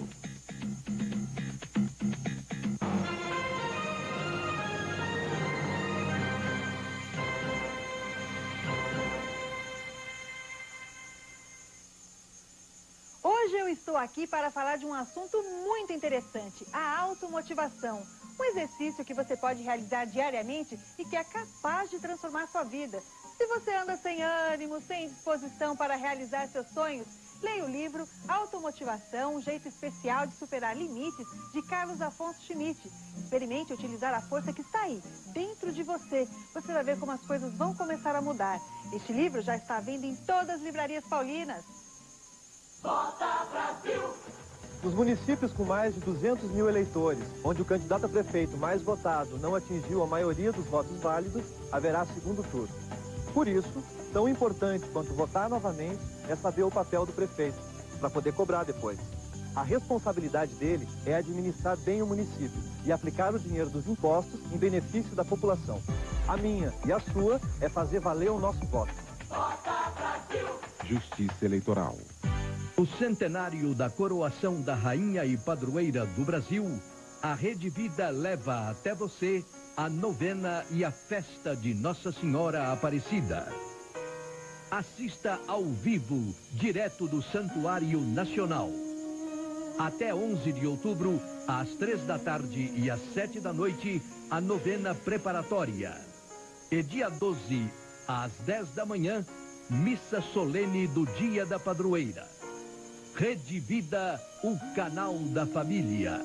Hoje eu estou aqui para falar de um assunto muito interessante, a automotivação. Um exercício que você pode realizar diariamente e que é capaz de transformar sua vida. Se você anda sem ânimo, sem disposição para realizar seus sonhos, leia o livro Automotivação, um jeito especial de superar limites, de Carlos Afonso Schmitt. Experimente utilizar a força que está aí, dentro de você. Você vai ver como as coisas vão começar a mudar. Este livro já está à venda em todas as livrarias paulinas. Vota Brasil! Nos municípios com mais de duzentos mil eleitores, onde o candidato a prefeito mais votado não atingiu a maioria dos votos válidos, haverá segundo turno. Por isso, tão importante quanto votar novamente é saber o papel do prefeito, para poder cobrar depois. A responsabilidade dele é administrar bem o município e aplicar o dinheiro dos impostos em benefício da população. A minha e a sua é fazer valer o nosso voto. Vota Brasil! Justiça Eleitoral. O centenário da coroação da rainha e padroeira do Brasil, a Rede Vida leva até você a novena e a festa de Nossa Senhora Aparecida. Assista ao vivo, direto do Santuário Nacional. Até onze de outubro, às três da tarde e às sete da noite, a novena preparatória. E dia doze, às dez da manhã, missa solene do Dia da Padroeira. Rede Vida, o canal da família.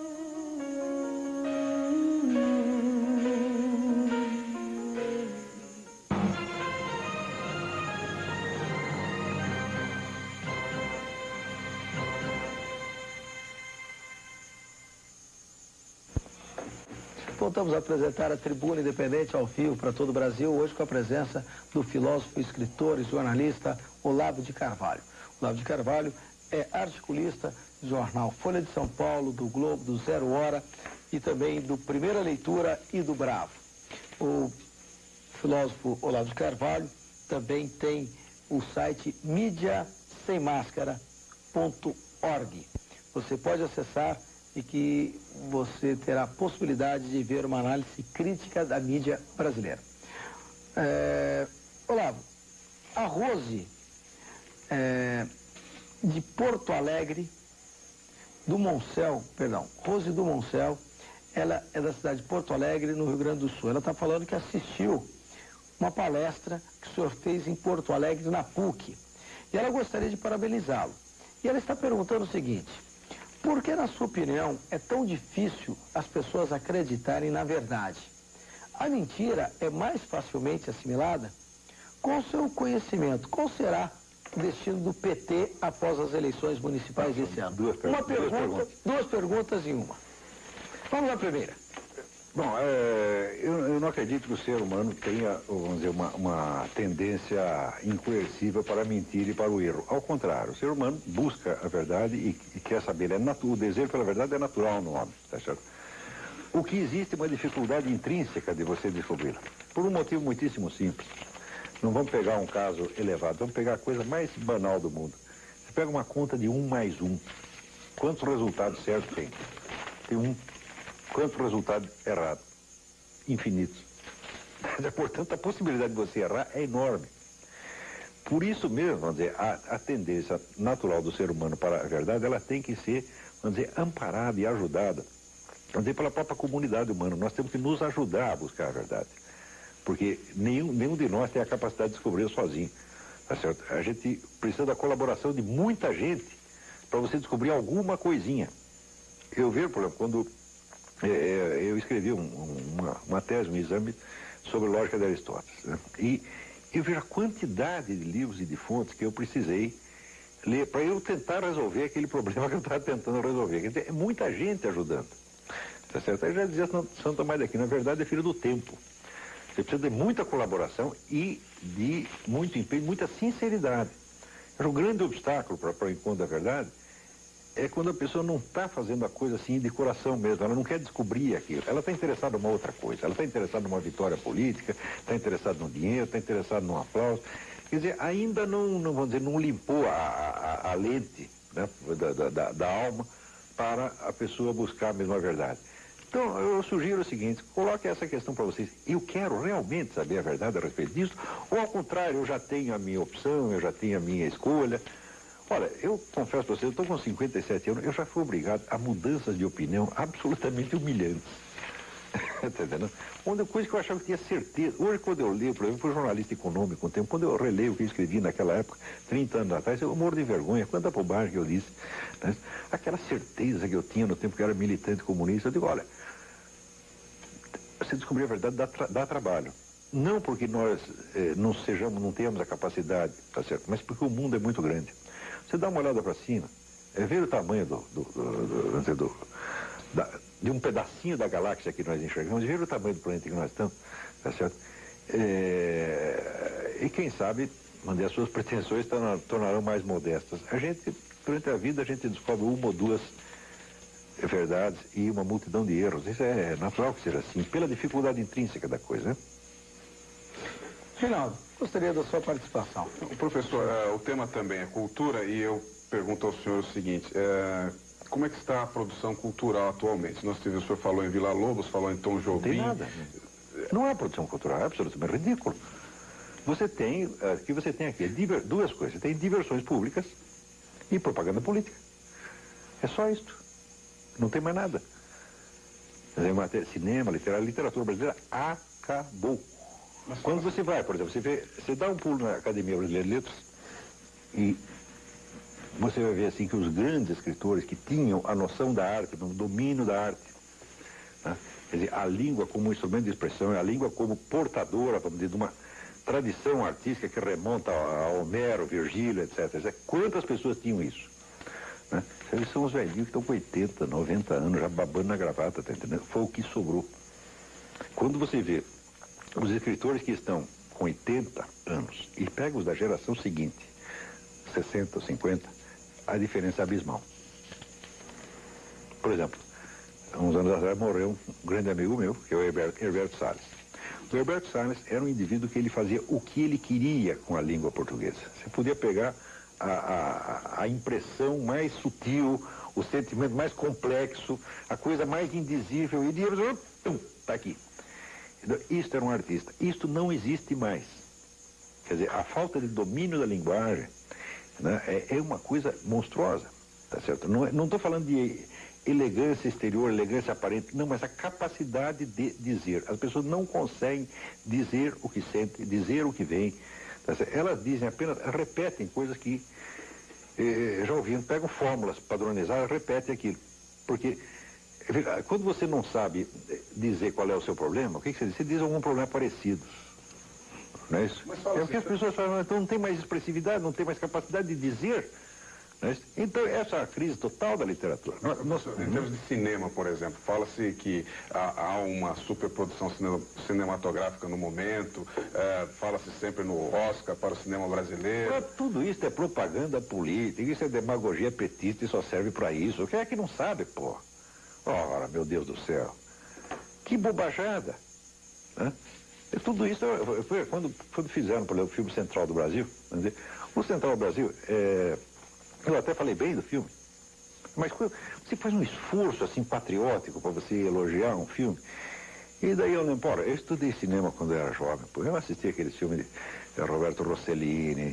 Voltamos a apresentar a Tribuna Independente ao vivo para todo o Brasil, hoje com a presença do filósofo, escritor e jornalista Olavo de Carvalho. Olavo de Carvalho é articulista do jornal Folha de São Paulo, do Globo, do Zero Hora e também do Primeira Leitura e do Bravo. O filósofo Olavo de Carvalho também tem o site mídia sem máscara ponto org. Você pode acessar e que você terá a possibilidade de ver uma análise crítica da mídia brasileira. É, Olavo, a Rose é, de Porto Alegre, do Moncel, perdão, Rose do Moncel, ela é da cidade de Porto Alegre, no Rio Grande do Sul. Ela está falando que assistiu uma palestra que o senhor fez em Porto Alegre, na P U C. E ela gostaria de parabenizá-lo. E ela está perguntando o seguinte: por que, na sua opinião, é tão difícil as pessoas acreditarem na verdade? A mentira é mais facilmente assimilada? Com o seu conhecimento, qual será o destino do P T após as eleições municipais desse ano? Duas uma perguntas, pergunta, duas perguntas. duas perguntas em uma. Vamos lá, primeira. Bom, é, eu, eu não acredito que o ser humano tenha, vamos dizer, uma, uma tendência incoercível para a mentira e para o erro. Ao contrário, o ser humano busca a verdade e, e quer saber. É natu, o desejo pela verdade é natural no homem, tá certo? O que existe é uma dificuldade intrínseca de você descobri-la. Por um motivo muitíssimo simples. Não vamos pegar um caso elevado, vamos pegar a coisa mais banal do mundo. Você pega uma conta de um mais um. Quantos resultados certos tem? Tem um. Quanto resultado errado? Infinitos. Portanto, a possibilidade de você errar é enorme. Por isso mesmo, vamos dizer, a, a tendência natural do ser humano para a verdade, ela tem que ser, vamos dizer, amparada e ajudada, vamos dizer, pela própria comunidade humana. Nós temos que nos ajudar a buscar a verdade. Porque nenhum, nenhum de nós tem a capacidade de descobrir sozinho. Tá certo? A gente precisa da colaboração de muita gente para você descobrir alguma coisinha. Eu vejo, por exemplo, quando É, eu escrevi um, uma, uma tese, um exame sobre lógica de Aristóteles, né? E eu vejo a quantidade de livros e de fontes que eu precisei ler para eu tentar resolver aquele problema que eu estava tentando resolver. Quer dizer, é muita gente ajudando, tá certo? Aí já dizia Santo Tomás daqui, na verdade é filho do tempo. Você precisa de muita colaboração e de muito empenho, muita sinceridade. O grande obstáculo para o encontro da verdade é quando a pessoa não está fazendo a coisa assim de coração mesmo, ela não quer descobrir aquilo, ela está interessada em uma outra coisa, ela está interessada numa vitória política, está interessada no dinheiro, está interessada num aplauso. Quer dizer, ainda não, não vamos dizer, não limpou a, a, a lente, né, da, da, da alma para a pessoa buscar a mesma verdade. Então, eu sugiro o seguinte, coloque essa questão para vocês. Eu quero realmente saber a verdade a respeito disso, ou ao contrário, eu já tenho a minha opção, eu já tenho a minha escolha. Olha, eu confesso para vocês, eu estou com cinquenta e sete anos, eu já fui obrigado a mudanças de opinião absolutamente humilhantes. Está entendendo? Onde coisa que eu achava que tinha certeza. Hoje, quando eu leio, por exemplo, fui jornalista econômico um tempo, quando eu releio o que eu escrevi naquela época, trinta anos atrás, eu morro de vergonha, quanta bobagem que eu disse. Né? Aquela certeza que eu tinha no tempo que eu era militante comunista, eu digo, olha, você descobrir a verdade dá, tra dá trabalho. Não porque nós eh, não sejamos, não tenhamos a capacidade, tá certo? Mas porque o mundo é muito grande. Você dá uma olhada para cima, é ver o tamanho do, do, do, do, do, da, de um pedacinho da galáxia que nós enxergamos, ver o tamanho do planeta que nós estamos, tá certo? É, e quem sabe, onde as suas pretensões tornarão mais modestas. A gente, durante a vida, a gente descobre uma ou duas verdades e uma multidão de erros. Isso é natural que seja assim, pela dificuldade intrínseca da coisa, né? Reinaldo, gostaria da sua participação. Professor, uh, o tema também é cultura e eu pergunto ao senhor o seguinte, uh, como é que está a produção cultural atualmente? Nós tivemos, o senhor falou em Vila Lobos, falou em Tom Jobim. Não tem nada. Não é produção cultural, é absolutamente ridículo. Você tem, o uh, que você tem aqui é diver, duas coisas. Você tem diversões públicas e propaganda política. É só isto. Não tem mais nada. Cinema, literatura, literatura brasileira acabou. Mas quando você vai, por exemplo, você, vê, você dá um pulo na Academia Brasileira de Letras e você vai ver assim que os grandes escritores que tinham a noção da arte, o domínio da arte, né? Quer dizer, a língua como instrumento de expressão, a língua como portadora, vamos dizer, de uma tradição artística que remonta a Homero, Virgílio, etcétera. Quantas pessoas tinham isso? Né? Eles são os velhinhos que estão com oitenta, noventa anos, já babando na gravata, tá entendendo? Foi o que sobrou. Quando você vê os escritores que estão com oitenta anos e pega os da geração seguinte, sessenta, cinquenta, a diferença é abismal. Por exemplo, há uns anos atrás morreu um grande amigo meu, que é o Herberto, Herberto Salles. O Herberto Salles era um indivíduo que ele fazia o que ele queria com a língua portuguesa. Você podia pegar A, a, a impressão mais sutil, o sentimento mais complexo, a coisa mais indizível, e Deus, está aqui. Isto era um artista. Isto não existe mais. Quer dizer, a falta de domínio da linguagem, né, é, é uma coisa monstruosa, tá certo? Não estou falando de elegância exterior, elegância aparente, não, mas a capacidade de dizer. As pessoas não conseguem dizer o que sentem, dizer o que vem. Elas dizem apenas, repetem coisas que, eh, já ouviram, pegam fórmulas padronizadas, repetem aquilo. Porque quando você não sabe dizer qual é o seu problema, o que, que você diz? Você diz algum problema parecido. Não é isso? É o que as pessoas falam, então não tem mais expressividade, não tem mais capacidade de dizer. Não é isso? Então essa é a crise total da literatura. Nós, nós, em termos de cinema, por exemplo, fala-se que há, há uma superprodução cine, cinematográfica no momento, é, fala-se sempre no Oscar para o cinema brasileiro. Mas tudo isso é propaganda política, isso é demagogia petista e só serve para isso. Quem é que não sabe, pô? Ora, meu Deus do céu. Que bobajada. Né? E tudo isso, foi quando, quando fizeram, por exemplo, o filme Central do Brasil, dizer, o Central do Brasil, é, eu até falei bem do filme, mas você faz um esforço assim patriótico para você elogiar um filme, e daí eu lembro, ora, eu estudei cinema quando eu era jovem, pô, eu assisti aquele filme de, de Roberto Rossellini,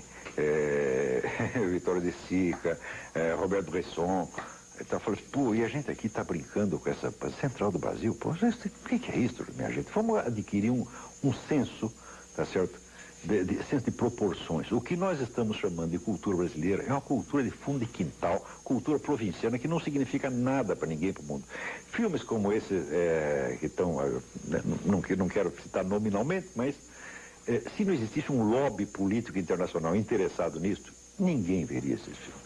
é, Vittorio De Sica, é, Roberto Bresson. Então eu falei, pô, e a gente aqui está brincando com essa Central do Brasil, pô, o que, que é isso, minha gente? Vamos adquirir um, um senso, tá certo? De, de, senso de proporções. O que nós estamos chamando de cultura brasileira é uma cultura de fundo de quintal, cultura provinciana, que não significa nada para ninguém, para o mundo. Filmes como esse, é, que estão, né, não, não quero citar nominalmente, mas é, se não existisse um lobby político internacional interessado nisso, ninguém veria esses filmes.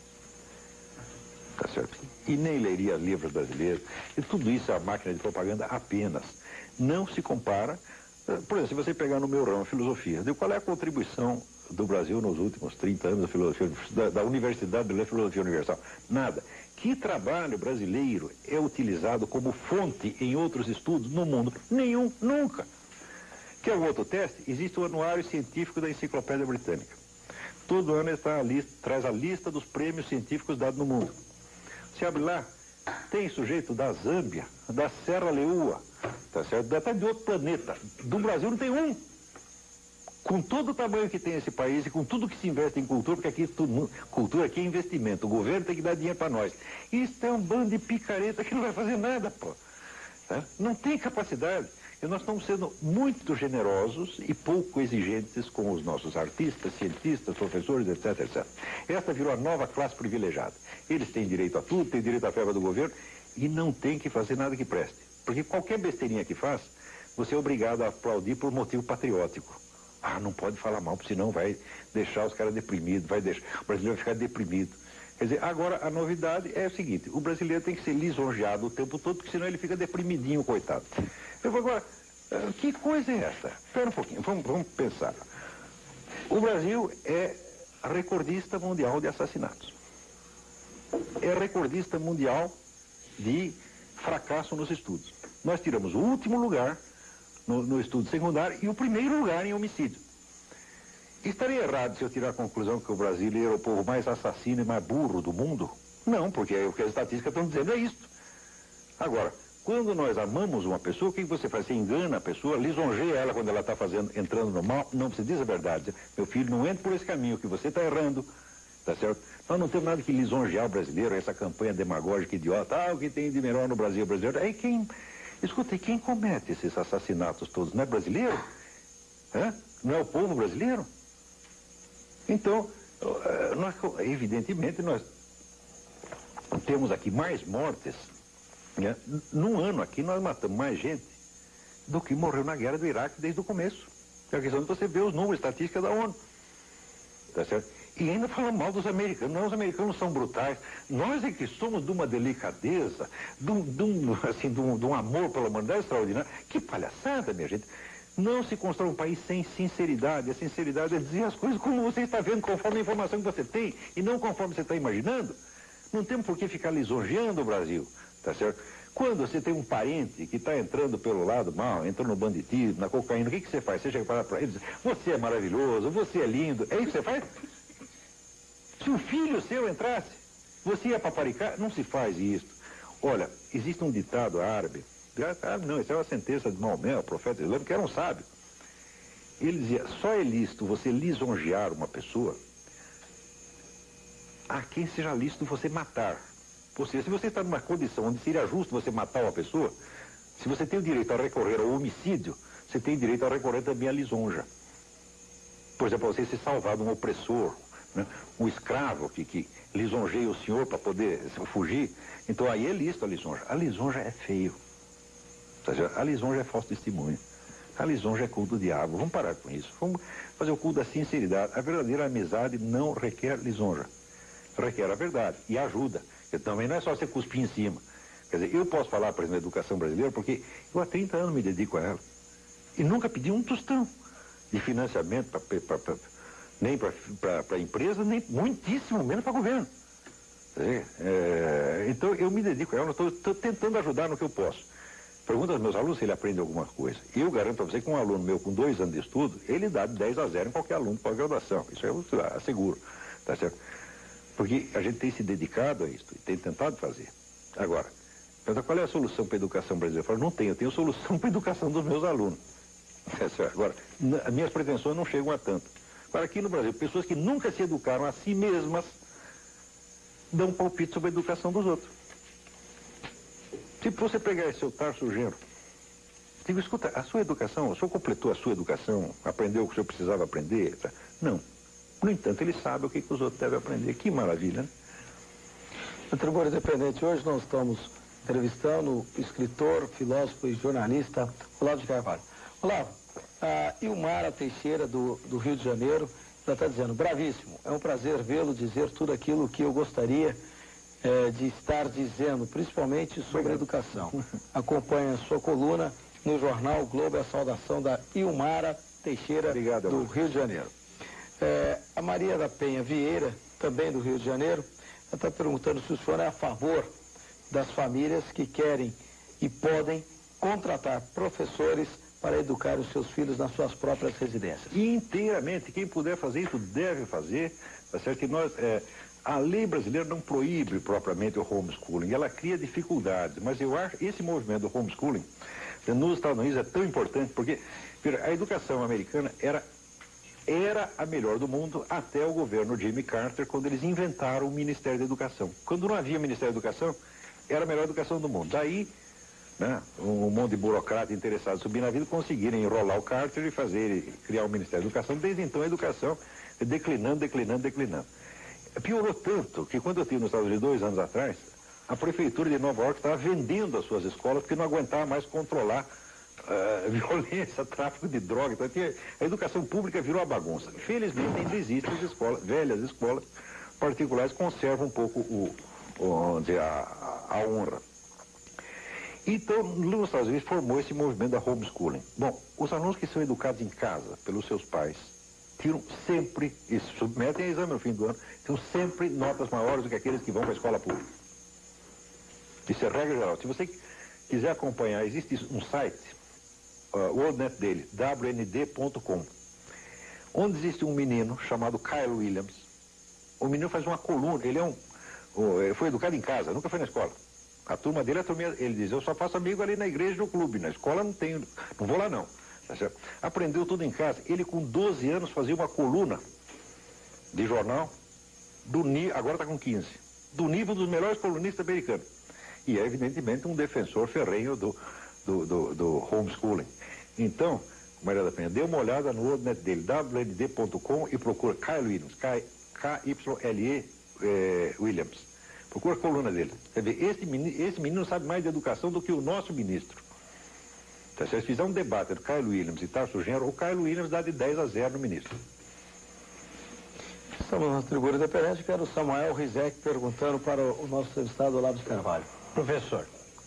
Tá certo? E nem leria livros brasileiros. E tudo isso é a máquina de propaganda apenas. Não se compara. Por exemplo, se você pegar no meu ramo, filosofia, qual é a contribuição do Brasil nos últimos trinta anos da filosofia, da, da Universidade de Filosofia Universal? Nada. Que trabalho brasileiro é utilizado como fonte em outros estudos no mundo? Nenhum, nunca. Quer um outro teste? Existe o Anuário Científico da Enciclopédia Britânica. Todo ano está a lista, traz a lista dos prêmios científicos dados no mundo. Você abre lá, tem sujeito da Zâmbia, da Serra Leoa, tá certo? Até de outro planeta. Do Brasil não tem um. Com todo o tamanho que tem esse país e com tudo que se investe em cultura, porque aqui tudo, cultura aqui é investimento, o governo tem que dar dinheiro para nós. Isso é um bando de picareta que não vai fazer nada, pô. Tá? Não tem capacidade. E nós estamos sendo muito generosos e pouco exigentes com os nossos artistas, cientistas, professores, etc, etcétera. Esta virou a nova classe privilegiada. Eles têm direito a tudo, têm direito à verba do governo e não tem que fazer nada que preste. Porque qualquer besteirinha que faz, você é obrigado a aplaudir por motivo patriótico. Ah, não pode falar mal, porque senão vai deixar os caras deprimidos, vai deixar, o brasileiro vai ficar deprimido. Quer dizer, agora a novidade é o seguinte, o brasileiro tem que ser lisonjeado o tempo todo, porque senão ele fica deprimidinho, coitado. Eu vou agora, que coisa é essa? Espera um pouquinho, vamos, vamos pensar. O Brasil é recordista mundial de assassinatos. É recordista mundial de fracasso nos estudos. Nós tiramos o último lugar no, no estudo secundário e o primeiro lugar em homicídio. Estaria errado se eu tirar a conclusão que o brasileiro é o povo mais assassino e mais burro do mundo? Não, porque é o que as estatísticas estão dizendo, é isso. Agora, quando nós amamos uma pessoa, o que você faz? Você engana a pessoa, lisonjeia ela quando ela está fazendo, entrando no mal. Não, você diz a verdade. Meu filho, não entre por esse caminho, que você está errando. Tá certo? Nós não temos nada que lisonjear o brasileiro, essa campanha demagógica idiota. Ah, o que tem de melhor no Brasil, brasileiro. Aí quem... Escuta, e quem comete esses assassinatos todos? Não é brasileiro? Hã? Não é o povo brasileiro? Então, nós, evidentemente, nós temos aqui mais mortes. Né? Num ano aqui nós matamos mais gente do que morreu na guerra do Iraque desde o começo. É a questão de você ver os números estatísticos da ONU. Tá certo? E ainda falando mal dos americanos. Não, os americanos são brutais. Nós é que somos de uma delicadeza, de um, de um, assim, de um, de um amor pela humanidade extraordinário. Que palhaçada, minha gente. Não se constrói um país sem sinceridade. A sinceridade é dizer as coisas como você está vendo, conforme a informação que você tem, e não conforme você está imaginando. Não temos por que ficar lisonjeando o Brasil, tá certo? Quando você tem um parente que está entrando pelo lado mal, entrando no banditismo, na cocaína, o que, que você faz? Você chega para ele e diz, você é maravilhoso, você é lindo. É isso que você faz? Se o filho seu entrasse, você ia paparicar? Não se faz isso. Olha, existe um ditado árabe, ah, não, isso é uma sentença de Maomé, o profeta islâmico, que era um sábio. Ele dizia, só é lícito você lisonjear uma pessoa a quem seja lícito você matar. Ou seja, se você está numa condição onde seria justo você matar uma pessoa, se você tem o direito a recorrer ao homicídio, você tem direito a recorrer também à lisonja. Por exemplo, você ser salvar de um opressor, né? Um escravo que, que lisonjeia o senhor para poder fugir. Então aí é lícito a lisonja. A lisonja é feio. Ou seja, a lisonja é falso testemunho. A lisonja é culto do diabo. Vamos parar com isso. Vamos fazer o culto da sinceridade. A verdadeira amizade não requer lisonja. Requer a verdade e ajuda. Porque também não é só você cuspir em cima. Quer dizer, eu posso falar, por exemplo, da educação brasileira, porque eu há trinta anos me dedico a ela. E nunca pedi um tostão de financiamento pra, pra, pra, nem para a empresa, nem muitíssimo menos para o governo. É, então eu me dedico a ela, estou tentando ajudar no que eu posso. Pergunta aos meus alunos se ele aprende alguma coisa. E eu garanto a você que um aluno meu com dois anos de estudo, ele dá de dez a zero em qualquer aluno de pós-graduação. Isso eu asseguro. Tá certo? Porque a gente tem se dedicado a isso e tem tentado fazer. Agora, então, qual é a solução para a educação brasileira? Eu falo, não tenho, eu tenho solução para a educação dos meus alunos. Tá certo? Agora, as minhas pretensões não chegam a tanto. Agora, aqui no Brasil, pessoas que nunca se educaram a si mesmas dão um palpite sobre a educação dos outros. Tipo, você pegar esse seu Tarso Genro, digo, escuta, a sua educação, o senhor completou a sua educação, aprendeu o que o senhor precisava aprender? Tá? Não. No entanto, ele sabe o que, que os outros devem aprender. Que maravilha, né? Na Tribuna Independente, hoje nós estamos entrevistando o escritor, filósofo e jornalista Olavo de Carvalho. Olavo, a Ilmara Teixeira, do, do Rio de Janeiro, ela está dizendo, bravíssimo, é um prazer vê-lo dizer tudo aquilo que eu gostaria é, de estar dizendo, principalmente sobre a educação. Acompanhe a sua coluna no jornal Globo, a saudação da Ilmara Teixeira, Obrigado, do Rio de Janeiro. É, a Maria da Penha Vieira, também do Rio de Janeiro, ela está perguntando se o senhor é a favor das famílias que querem e podem contratar professores para educar os seus filhos nas suas próprias residências. Inteiramente. Quem puder fazer isso deve fazer. Tá certo? Que nós, é, a lei brasileira não proíbe propriamente o homeschooling, ela cria dificuldades. Mas eu acho que esse movimento do homeschooling nos Estados Unidos é tão importante porque a educação americana era, era a melhor do mundo até o governo Jimmy Carter, quando eles inventaram o Ministério da Educação. Quando não havia Ministério da Educação, era a melhor educação do mundo. Daí, né, um monte de burocratas interessados em subir na vida conseguiram enrolar o Carter e fazer, criar o Ministério da Educação. Desde então a educação declinando, declinando, declinando. Piorou tanto que quando eu estive nos Estados Unidos dois anos atrás, a prefeitura de Nova York estava vendendo as suas escolas porque não aguentava mais controlar uh, violência, tráfico de drogas. Então, a educação pública virou uma bagunça. Felizmente ainda existem as escolas, velhas escolas particulares, conservam um pouco o, o, vamos dizer, a, a honra. Então, nos Estados Unidos formou esse movimento da homeschooling. Bom, os alunos que são educados em casa pelos seus pais tiram sempre, e se submetem a exame no fim do ano, tiram sempre notas maiores do que aqueles que vão para a escola pública. Isso é regra geral. Se você quiser acompanhar, existe um site, uh, o WorldNet dele, W N D ponto com, onde existe um menino chamado Kyle Williams. O menino faz uma coluna, ele é um, um foi educado em casa, nunca foi na escola. A turma dele, a turma, ele diz, eu só faço amigo ali na igreja e no clube, na escola não tenho, não vou lá não. Tá certo? Aprendeu tudo em casa. Ele com doze anos fazia uma coluna de jornal, do, agora está com quinze, do nível dos melhores colunistas americanos. E é evidentemente um defensor ferrenho do, do, do, do homeschooling. Então, Maria da Penha, dê uma olhada no Wordnet dele, w l d ponto com, e procura Kyle Williams, K Y L E eh, Williams. Procura a coluna dele. Quer ver, esse menino, esse menino sabe mais de educação do que o nosso ministro. Então, se eles fizerem um debate do Kyle Williams e Tarso Genro, o Kyle Williams dá de dez a zero no ministro. Estamos na tribuna independente, quero o Samuel Rizek perguntando para o nosso entrevistado Olavo de Carvalho. Professor,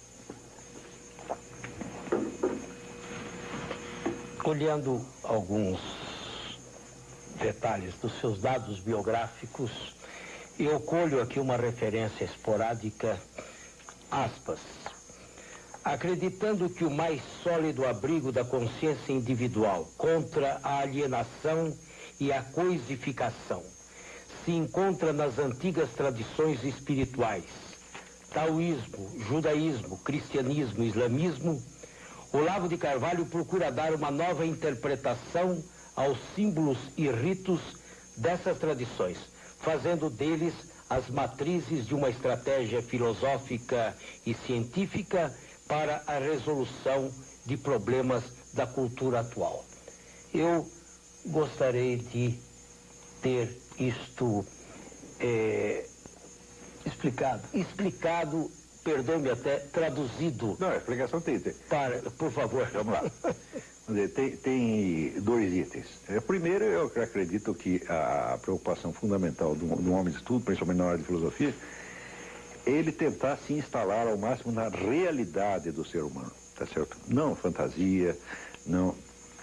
olhando alguns detalhes dos seus dados biográficos, eu colho aqui uma referência esporádica, aspas, acreditando que o mais sólido abrigo da consciência individual contra a alienação e a coisificação se encontra nas antigas tradições espirituais, taoísmo, judaísmo, cristianismo, islamismo, Olavo de Carvalho procura dar uma nova interpretação aos símbolos e ritos dessas tradições, fazendo deles as matrizes de uma estratégia filosófica e científica para a resolução de problemas da cultura atual. Eu gostaria de ter isto é, explicado. Explicado, perdoe-me até, traduzido. Não, a explicação tem. tem. Para, por favor. Vamos lá. Tem, tem dois itens. É, primeiro, eu acredito que a preocupação fundamental de um homem de estudo, principalmente na área de filosofia, é ele tentar se instalar ao máximo na realidade do ser humano, tá certo? Não fantasia, não,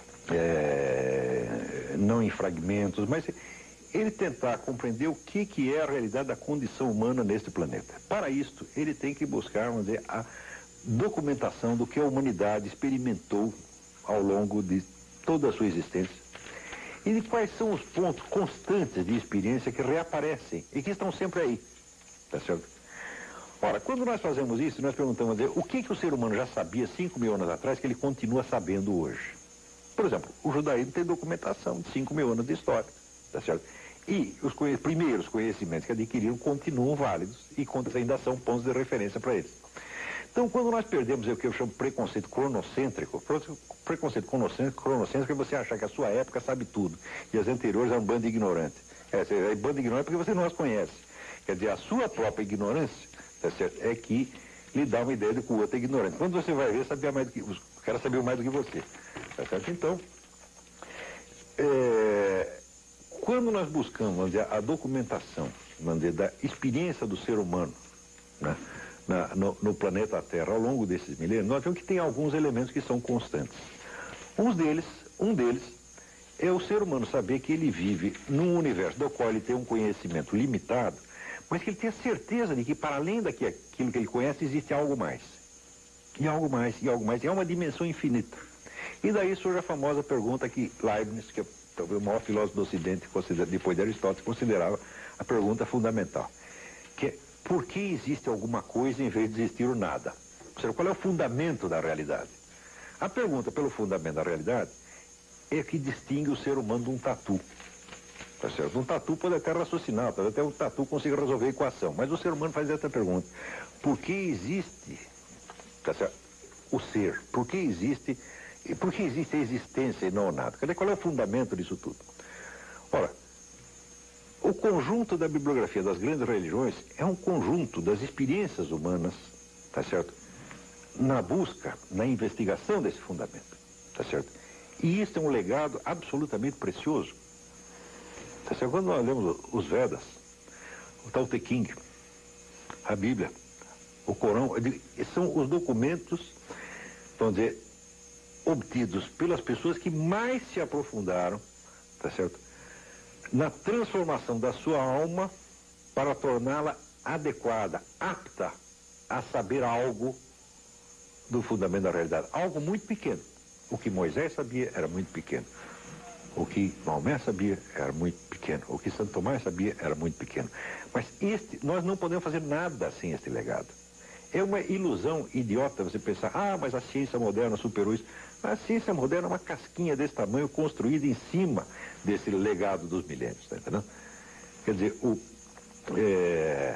é, não em fragmentos, mas ele tentar compreender o que, que é a realidade da condição humana neste planeta. Para isto, ele tem que buscar, vamos dizer, a documentação do que a humanidade experimentou ao longo de toda a sua existência e de quais são os pontos constantes de experiência que reaparecem e que estão sempre aí, tá certo? Ora, quando nós fazemos isso, nós perguntamos o que, que o ser humano já sabia cinco mil anos atrás que ele continua sabendo hoje. Por exemplo, o judaísmo tem documentação de cinco mil anos de história, tá certo? E os conhe- primeiros conhecimentos que adquiriram continuam válidos e ainda são pontos de referência para eles. Então, quando nós perdemos o que eu chamo de preconceito cronocêntrico, preconceito cronocêntrico, cronocêntrico é você achar que a sua época sabe tudo e as anteriores é um bando de ignorante. É, é bando de ignorante porque você não as conhece. Quer dizer, a sua própria ignorância, tá certo, é que lhe dá uma ideia de que o outro é ignorante. Quando você vai ver, sabia mais do que, o cara sabia mais do que você. Tá certo? Então, é, quando nós buscamos, vamos dizer, a documentação, vamos dizer, da experiência do ser humano, né? Na, no, no planeta Terra ao longo desses milênios, nós vemos que tem alguns elementos que são constantes. Um deles, um deles é o ser humano saber que ele vive num universo do qual ele tem um conhecimento limitado, mas que ele tem a certeza de que para além daquilo que ele conhece existe algo mais. E algo mais, e algo mais. E é uma dimensão infinita. E daí surge a famosa pergunta que Leibniz, que é talvez o maior filósofo do Ocidente, depois de Aristóteles, considerava a pergunta fundamental, que é: por que existe alguma coisa em vez de existir o nada? Ou seja, qual é o fundamento da realidade? A pergunta pelo fundamento da realidade é que distingue o ser humano de um tatu. Tá certo? Um tatu pode até raciocinar, pode até um tatu conseguir resolver a equação, mas o ser humano faz essa pergunta: por que existe, tá certo, o ser? Por que existe, por que existe a existência e não o nada? Qual é o fundamento disso tudo? Ora, o conjunto da bibliografia das grandes religiões é um conjunto das experiências humanas, tá certo? Na busca, na investigação desse fundamento, tá certo? E isso é um legado absolutamente precioso. Tá certo? Quando nós lemos os Vedas, o Tao Te Ching, a Bíblia, o Corão, são os documentos, vamos dizer, obtidos pelas pessoas que mais se aprofundaram, tá certo? Na transformação da sua alma para torná-la adequada, apta a saber algo do fundamento da realidade. Algo muito pequeno. O que Moisés sabia era muito pequeno. O que Maomé sabia era muito pequeno. O que Santo Tomás sabia era muito pequeno. Mas este, nós não podemos fazer nada sem este legado. É uma ilusão idiota você pensar, ah, mas a ciência moderna superou isso. A ciência moderna é uma casquinha desse tamanho construída em cima desse legado dos milênios, tá entendendo? Quer dizer, o, é,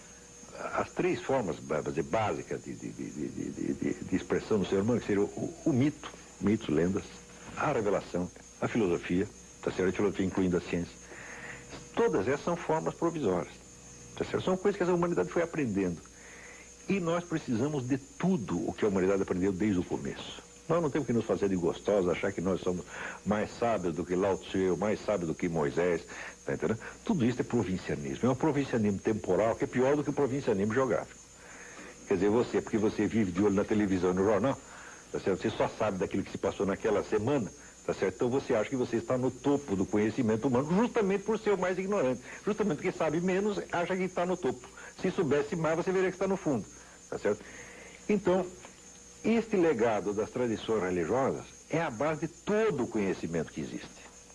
as três formas dizer, básicas de, de, de, de, de, de expressão do ser humano, que seriam o, o mito, mitos, lendas, a revelação, a filosofia, tá certo? A filosofia incluindo a ciência. Todas essas são formas provisórias, tá certo? São coisas que a humanidade foi aprendendo. E nós precisamos de tudo o que a humanidade aprendeu desde o começo. Nós não temos que nos fazer de gostosos, achar que nós somos mais sábios do que Lao Tse, mais sábios do que Moisés, tá entendendo? Tudo isso é provincianismo. É um provincianismo temporal que é pior do que o provincianismo geográfico. Quer dizer, você, porque você vive de olho na televisão e no jornal, tá certo? Você só sabe daquilo que se passou naquela semana, tá certo? Então você acha que você está no topo do conhecimento humano, justamente por ser o mais ignorante. Justamente porque sabe menos, acha que está no topo. Se soubesse mais, você veria que está no fundo, tá certo? Então, este legado das tradições religiosas é a base de todo o conhecimento que existe.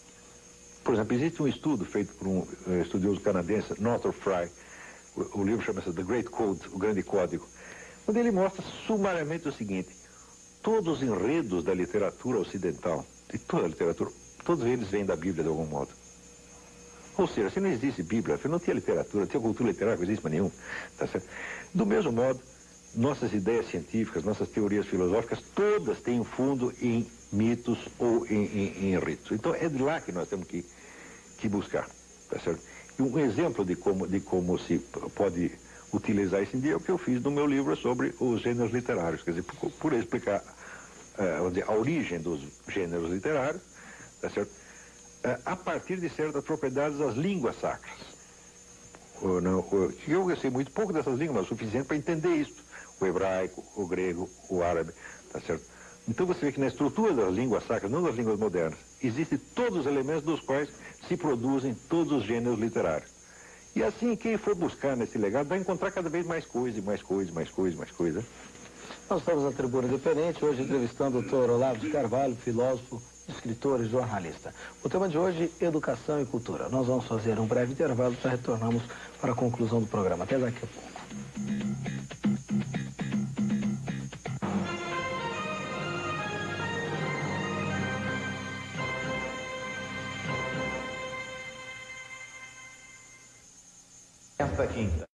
Por exemplo, existe um estudo feito por um uh, estudioso canadense, Northrop Frye, o, o livro chama-se The Great Code, o Grande Código, onde ele mostra sumariamente o seguinte: todos os enredos da literatura ocidental, de toda a literatura, todos eles vêm da Bíblia de algum modo. Ou seja, se não existe Bíblia, se não tinha literatura, não tinha cultura literária, não existe nenhum, tá certo? Do mesmo modo, nossas ideias científicas, nossas teorias filosóficas, todas têm um fundo em mitos ou em, em, em ritos. Então é de lá que nós temos que, que buscar, tá certo? E um exemplo de como, de como se pode utilizar isso em dia é o que eu fiz no meu livro sobre os gêneros literários, quer dizer, por, por explicar uh, vamos dizer, a origem dos gêneros literários, tá certo? Uh, a partir de certas propriedades das línguas sacras. Uh, não, uh, eu sei muito pouco dessas línguas, mas o suficiente para entender isso. O hebraico, o grego, o árabe, tá certo? Então você vê que na estrutura das línguas sacras, não das línguas modernas, existem todos os elementos dos quais se produzem todos os gêneros literários. E assim, quem for buscar nesse legado vai encontrar cada vez mais coisa, mais coisa, mais coisa, mais coisa. Nós estamos na Tribuna Independente, hoje entrevistando o doutor Olavo de Carvalho, filósofo, escritor e jornalista. O tema de hoje, educação e cultura. Nós vamos fazer um breve intervalo, já retornamos para a conclusão do programa. Até daqui a pouco. Esta quinta.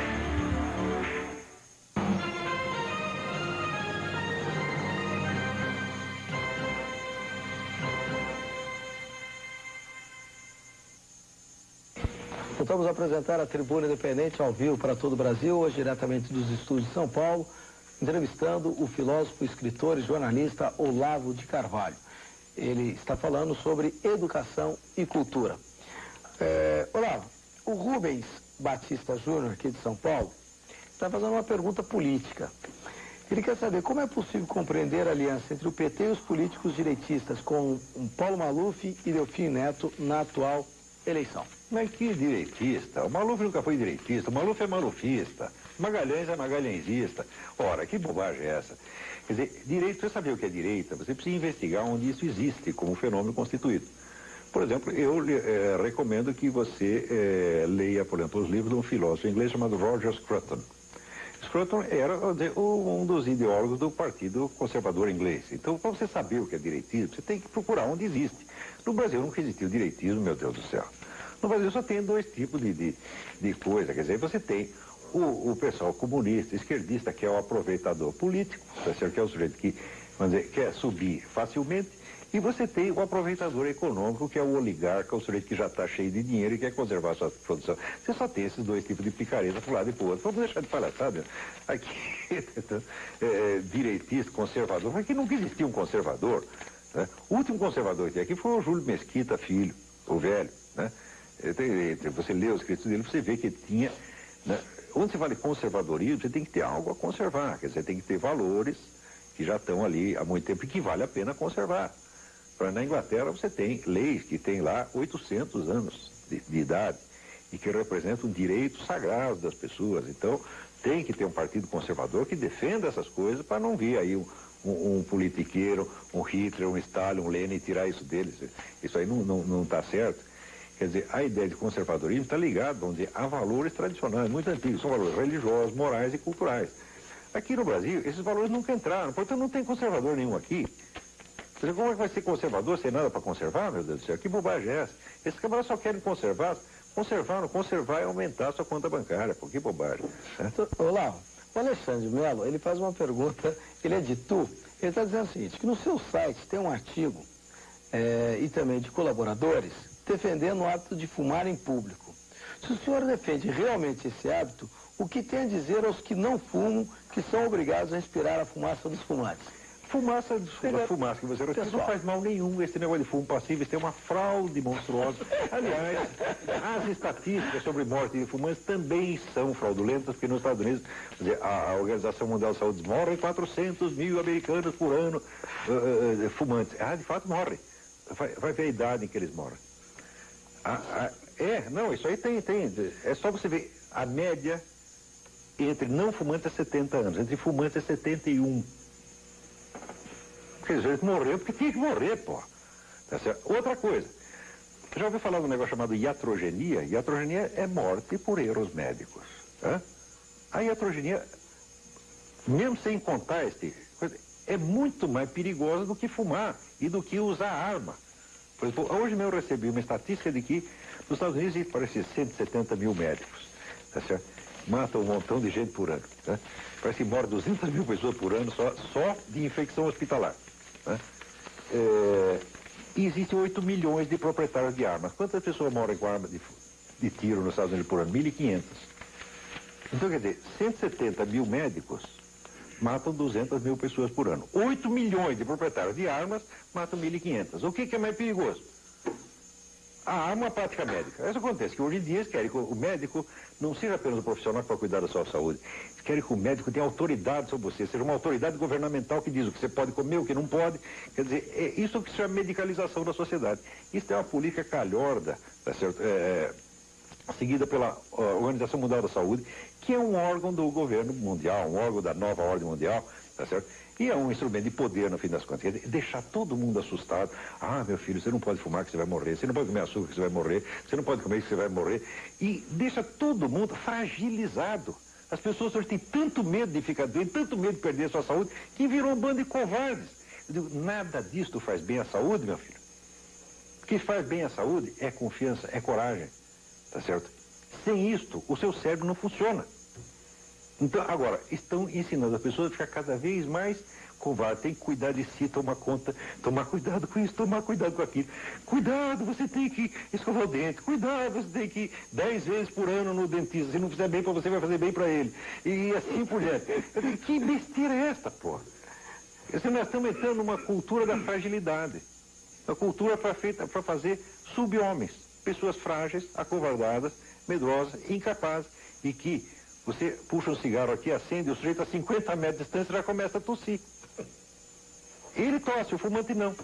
Voltamos a apresentar a Tribuna Independente ao vivo para todo o Brasil, hoje diretamente dos estúdios de São Paulo, entrevistando o filósofo, escritor e jornalista Olavo de Carvalho. Ele está falando sobre educação e cultura. É, Olavo, o Rubens Batista Júnior, aqui de São Paulo, está fazendo uma pergunta política. Ele quer saber como é possível compreender a aliança entre o P T e os políticos direitistas com um Paulo Maluf e Delfim Neto na atual eleição. Mas que direitista? O Maluf nunca foi direitista, o Maluf é malufista, Magalhães é magalhãesista. Ora, que bobagem é essa? Quer dizer, direito, você sabe o que é direita, você precisa investigar onde isso existe como fenômeno constituído. Por exemplo, eu eh, recomendo que você eh, leia, por exemplo, os livros de um filósofo inglês chamado Roger Scruton. Scruton era dizer, um dos ideólogos do Partido Conservador Inglês. Então, para você saber o que é direitismo, você tem que procurar onde existe. No Brasil nunca existiu direitismo, meu Deus do céu. No Brasil só tem dois tipos de, de, de coisa. Quer dizer, você tem o, o pessoal comunista, esquerdista, que é o aproveitador político, que é o sujeito que, vamos dizer, quer subir facilmente. E você tem o aproveitador econômico, que é o oligarca, o sujeito que já está cheio de dinheiro e quer conservar a sua produção. Você só tem esses dois tipos de picareta para um lado e para o outro. Vamos deixar de palhaçada. Aqui, é, direitista, conservador. Aqui nunca existiu um conservador. Né? O último conservador que tem aqui foi o Júlio Mesquita Filho, o velho. Né? Você lê os escritos dele, você vê que ele tinha... Né? Onde você fala de conservadorismo, você tem que ter algo a conservar. Quer dizer, tem que ter valores que já estão ali há muito tempo e que vale a pena conservar. Na Inglaterra você tem leis que têm lá oitocentos anos de, de idade e que representam direitos sagrados das pessoas. Então tem que ter um partido conservador que defenda essas coisas para não vir aí um, um, um politiqueiro, um Hitler, um Stalin, um Lenin, tirar isso deles. Isso aí não está não, não tá certo. Quer dizer, a ideia de conservadorismo está ligada, vamos dizer, a valores tradicionais, muito antigos, são valores religiosos, morais e culturais. Aqui no Brasil, esses valores nunca entraram, portanto não tem conservador nenhum aqui. Quer dizer, como é que vai ser conservador sem nada para conservar, meu Deus do céu? Que bobagem é essa? Esses camaradas só querem conservar, conservar, não conservar é aumentar a sua conta bancária, pô, que bobagem. Né? Olá, o Alexandre Melo, ele faz uma pergunta, ele é de Tu, ele está dizendo o seguinte, que no seu site tem um artigo, é, e também de colaboradores, defendendo o hábito de fumar em público. Se o senhor defende realmente esse hábito, o que tem a dizer aos que não fumam, que são obrigados a respirar a fumaça dos fumantes? Fumaça, desculpa, a fumaça que você respira não faz mal nenhum. Esse negócio de fumo passivo, isso é uma fraude monstruosa. Aliás, as estatísticas sobre morte de fumantes também são fraudulentas, porque nos Estados Unidos, quer dizer, a, a Organização Mundial de Saúde morrem quatrocentos mil americanos por ano uh, uh, fumantes. Ah, de fato morrem. Vai, vai ver a idade em que eles morrem. Ah, ah, é, não, isso aí tem, tem. É só você ver a média entre não fumantes é setenta anos, entre fumantes é setenta e um. Quer dizer, ele morreu porque tinha que morrer, pô. Tá certo? Outra coisa, você já ouviu falar de um negócio chamado iatrogenia? Iatrogenia é morte por erros médicos. Tá? A iatrogenia, mesmo sem contar este coisa, é muito mais perigosa do que fumar e do que usar arma. Por exemplo, hoje mesmo eu recebi uma estatística de que nos Estados Unidos parece cento e setenta mil médicos. Tá certo? Matam um montão de gente por ano. Tá? Parece que morre duzentas mil pessoas por ano só, só de infecção hospitalar. Né? É, e existem oito milhões de proprietários de armas. Quantas pessoas moram com arma de, de tiro nos Estados Unidos por ano? mil e quinhentas. Então, quer dizer, cento e setenta mil médicos matam duzentas mil pessoas por ano. oito milhões de proprietários de armas matam mil e quinhentas. O que, que é mais perigoso? A arma, a prática médica. Isso acontece, que hoje em dia eles querem que o médico não seja apenas um profissional para cuidar da sua saúde. Eles querem que o médico tenha autoridade sobre você, seja uma autoridade governamental que diz o que você pode comer, o que não pode. Quer dizer, é isso que se chama medicalização da sociedade. Isso é uma política calhorda, tá certo? É, seguida pela Organização Mundial da Saúde, que é um órgão do governo mundial, um órgão da nova ordem mundial, tá certo? E é um instrumento de poder, no fim das contas. Quer dizer, deixar todo mundo assustado. Ah, meu filho, você não pode fumar que você vai morrer. Você não pode comer açúcar que você vai morrer. Você não pode comer que você vai morrer. E deixa todo mundo fragilizado. As pessoas hoje têm tanto medo de ficar doente, tanto medo de perder a sua saúde, que virou um bando de covardes. Eu digo, nada disto faz bem à saúde, meu filho. O que faz bem à saúde é confiança, é coragem. Tá certo? Sem isto, o seu cérebro não funciona. Então, agora, estão ensinando as pessoas a ficar cada vez mais covardes. Tem que cuidar de si, tomar conta, tomar cuidado com isso, tomar cuidado com aquilo. Cuidado, você tem que escovar o dente. Cuidado, você tem que ir dez vezes por ano no dentista. Se não fizer bem para você, vai fazer bem para ele. E assim por diante. Que besteira é esta, pô? Nós estamos entrando numa cultura da fragilidade. Uma cultura feita para fazer sub-homens. Pessoas frágeis, acovardadas, medrosas, incapazes. E que você puxa um cigarro aqui, acende, o sujeito a cinquenta metros de distância já começa a tossir. Ele tosse, o fumante não.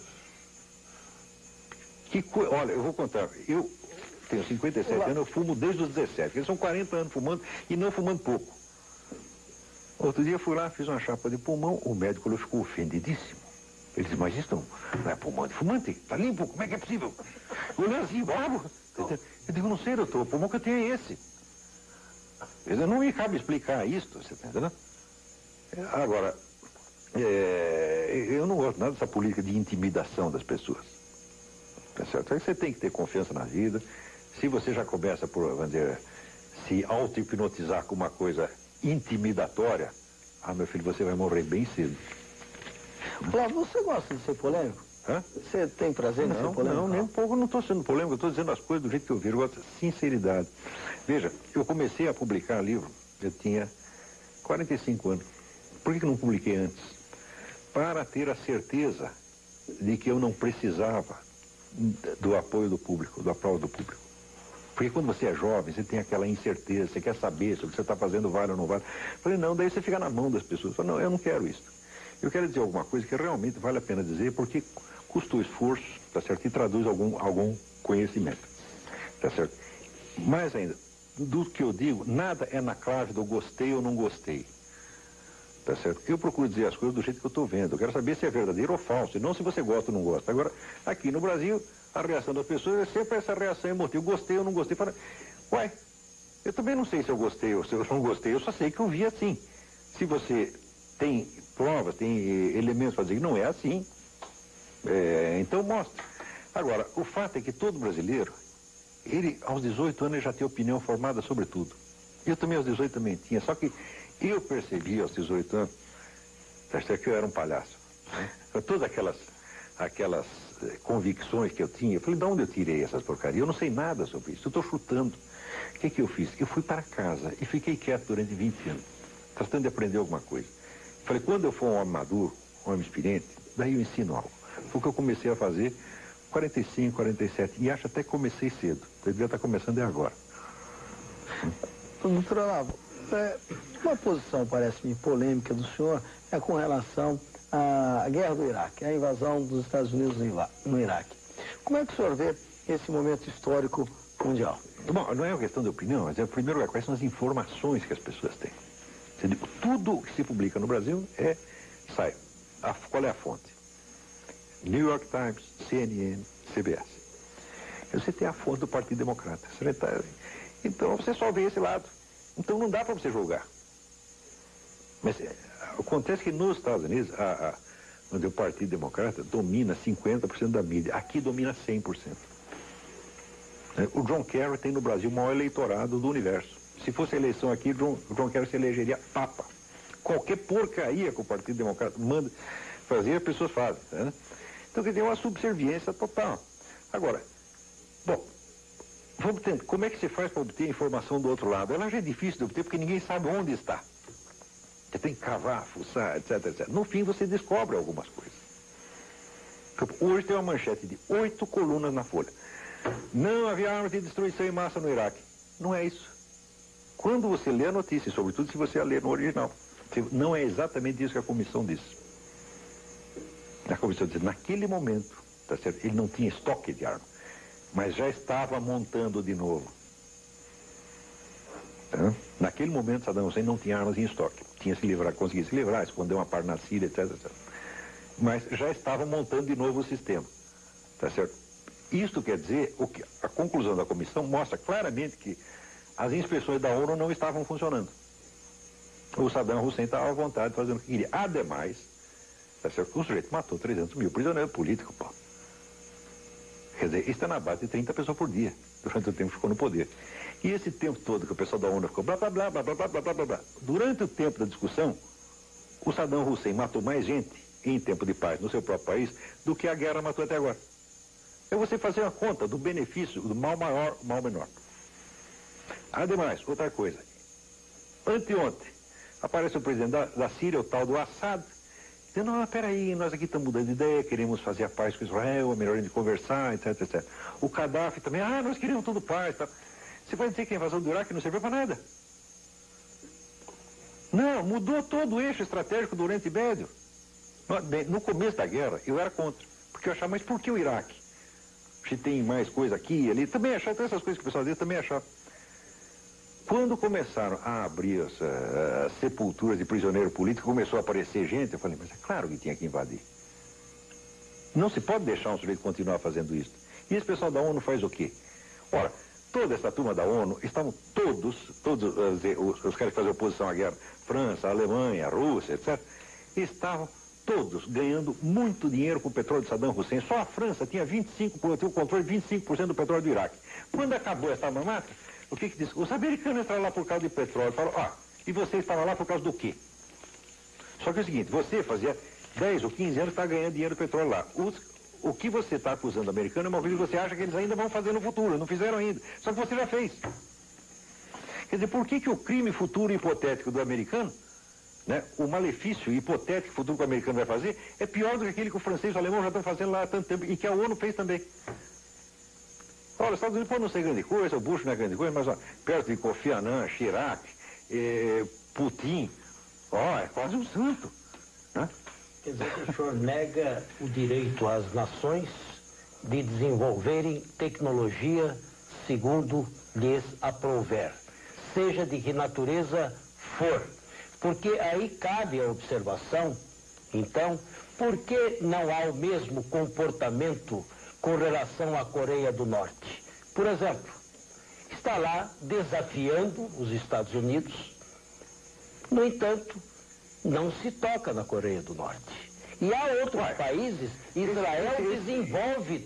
Que co... Olha, eu vou contar. Eu tenho cinquenta e sete anos, eu fumo desde os dezessete. Eles são quarenta anos fumando e não fumando pouco. Outro dia eu fui lá, fiz uma chapa de pulmão, o médico ficou ofendidíssimo. Ele disse, mas isso não, não é pulmão de fumante? Está limpo? Como é que é possível? Eu olhei assim, bravo. Eu digo, não sei, doutor, o pulmão que eu tenho é esse. Eu não me cabe explicar isso, você está entendendo? Agora, é, eu não gosto nada dessa política de intimidação das pessoas. Tá certo? Você tem que ter confiança na vida. Se você já começa por, vamos dizer, se auto-hipnotizar com uma coisa intimidatória, ah, meu filho, você vai morrer bem cedo. Flávio, você gosta de ser polêmico? Hã? Você tem prazer não, em ser polêmico? Não, nem um pouco, eu não estou sendo polêmico, eu estou dizendo as coisas do jeito que eu vi, eu gosto de sinceridade. Veja, eu comecei a publicar livro, eu tinha quarenta e cinco anos. Por que que não publiquei antes? Para ter a certeza de que eu não precisava do apoio do público, do aplauso do público. Porque quando você é jovem, você tem aquela incerteza, você quer saber se o que você está fazendo vale ou não vale. Eu falei, não, daí você fica na mão das pessoas. Eu falei, não, eu não quero isso. Eu quero dizer alguma coisa que realmente vale a pena dizer, porque custa o esforço, tá certo? E traduz algum, algum conhecimento, tá certo? Mais ainda, do que eu digo, nada é na clave do gostei ou não gostei. Tá certo? Eu procuro dizer as coisas do jeito que eu estou vendo. Eu quero saber se é verdadeiro ou falso, e não se você gosta ou não gosta. Agora, aqui no Brasil, a reação das pessoas é sempre essa reação emotiva. Gostei ou não gostei. Fala, uai, eu também não sei se eu gostei ou se eu não gostei. Eu só sei que eu vi assim. Se você tem provas, tem elementos para dizer que não é assim, é, então mostra. Agora, o fato é que todo brasileiro, ele aos dezoito anos já tem opinião formada sobre tudo. Eu também aos dezoito também tinha, só que eu percebi aos dezoito anos, que eu era um palhaço. Né? Todas aquelas, aquelas convicções que eu tinha, eu falei, de onde eu tirei essas porcarias? Eu não sei nada sobre isso, eu estou chutando. O que que eu fiz? Eu fui para casa e fiquei quieto durante vinte anos, tratando de aprender alguma coisa. Falei, quando eu for um homem maduro, um homem experiente, daí eu ensino algo. Foi o que eu comecei a fazer, quarenta e cinco, quarenta e sete, e acho até que comecei cedo. Eu devia estar começando é agora. Doutor Olavo, é, uma posição, parece-me, polêmica do senhor é com relação à guerra do Iraque, à invasão dos Estados Unidos no Iraque. Como é que o senhor vê esse momento histórico mundial? Bom, não é uma questão de opinião, mas é, primeiro, quais são as informações que as pessoas têm. Tudo que se publica no Brasil é, sai. A, qual é a fonte? New York Times, C N N, C B S. Você tem a fonte do Partido Democrata. Você tá, então você só vê esse lado. Então não dá para você julgar. Mas é, acontece que nos Estados Unidos, a, a, onde o Partido Democrata domina cinquenta por cento da mídia, aqui domina cem por cento. O John Kerry tem no Brasil o maior eleitorado do universo. Se fosse eleição aqui, John, John Kerry se elegeria papa. Qualquer porcaria que o Partido Democrata manda fazer, as pessoas fazem. Né? Então, quer dizer, é uma subserviência total. Agora, bom, vamos tentar. Como é que se faz para obter informação do outro lado? Ela já é difícil de obter porque ninguém sabe onde está. Você tem que cavar, fuçar, etc, etcétera. No fim, você descobre algumas coisas. Hoje tem uma manchete de oito colunas na Folha. Não havia armas de destruição em massa no Iraque. Não é isso. Quando você lê a notícia, sobretudo se você a lê no original, não é exatamente isso que a comissão diz. A comissão diz, naquele momento, tá certo? Ele não tinha estoque de arma, mas já estava montando de novo. Tá? Naquele momento, Saddam Hussein não tinha armas em estoque. Tinha se livrar, conseguia se livrar, esconder uma parte na Síria, etc, etcétera. Mas já estava montando de novo o sistema. Tá certo? Isto quer dizer, o que, a conclusão da comissão mostra claramente que as inspeções da ONU não estavam funcionando. O Saddam Hussein estava à vontade fazendo o que queria. Ademais, tá certo? O sujeito matou trezentos mil prisioneiros políticos, pô. Quer dizer, isso está na base de trinta pessoas por dia, durante o tempo que ficou no poder. E esse tempo todo que o pessoal da ONU ficou blá, blá, blá, blá, blá, blá, blá, blá, blá. Durante o tempo da discussão, o Saddam Hussein matou mais gente em tempo de paz no seu próprio país do que a guerra matou até agora. É você fazer uma conta do benefício, do mal maior, mal menor. Ademais, outra coisa. Anteontem, aparece o presidente da, da Síria, o tal do Assad, dizendo, não, peraí, nós aqui estamos mudando de ideia, queremos fazer a paz com Israel, é melhor a gente conversar, etc, etcétera. O Gaddafi também, ah, nós queríamos tudo paz, tá? Você vai dizer que a invasão do Iraque não serviu para nada? Não, mudou todo o eixo estratégico do Oriente Médio. No começo da guerra, eu era contra, porque eu achava, mas por que o Iraque? Se tem mais coisa aqui e ali, também achava, todas essas coisas que o pessoal diz, também achava. Quando começaram a abrir as, uh, as sepulturas de prisioneiro político, começou a aparecer gente, eu falei, mas é claro que tinha que invadir. Não se pode deixar um sujeito continuar fazendo isso. E esse pessoal da ONU faz o quê? Ora, toda essa turma da ONU, estavam todos, todos uh, os, os caras que faziam oposição à guerra, França, Alemanha, Rússia, etcétera, estavam todos ganhando muito dinheiro com o petróleo de Saddam Hussein. Só a França tinha vinte e cinco por cento, tinha o controle de vinte e cinco por cento do petróleo do Iraque. Quando acabou essa mamata, o que que disse? Os americanos entraram lá por causa de petróleo. Falaram, ah, e você estava lá por causa do quê? Só que é o seguinte, você fazia dez ou quinze anos que está ganhando dinheiro do petróleo lá. Os, o que você está acusando o americano é uma coisa que você acha que eles ainda vão fazer no futuro. Não fizeram ainda. Só que você já fez. Quer dizer, por que que o crime futuro hipotético do americano, né, o malefício hipotético futuro que o americano vai fazer, é pior do que aquele que o francês e o alemão já estão fazendo lá há tanto tempo e que a ONU fez também. Olha, os Estados Unidos pode não ser grande coisa, o Bush não é grande coisa, mas ó, perto de Kofi Annan, Chirac, eh, Putin, ó, é quase um santo. Né? Quer dizer que o senhor nega o direito às nações de desenvolverem tecnologia segundo lhes aprouver, seja de que natureza for. Porque aí cabe a observação, então, por que não há o mesmo comportamento com relação à Coreia do Norte? Por exemplo, está lá desafiando os Estados Unidos, no entanto, não se toca na Coreia do Norte. E há outros Ué, países, Israel esse, esse, desenvolve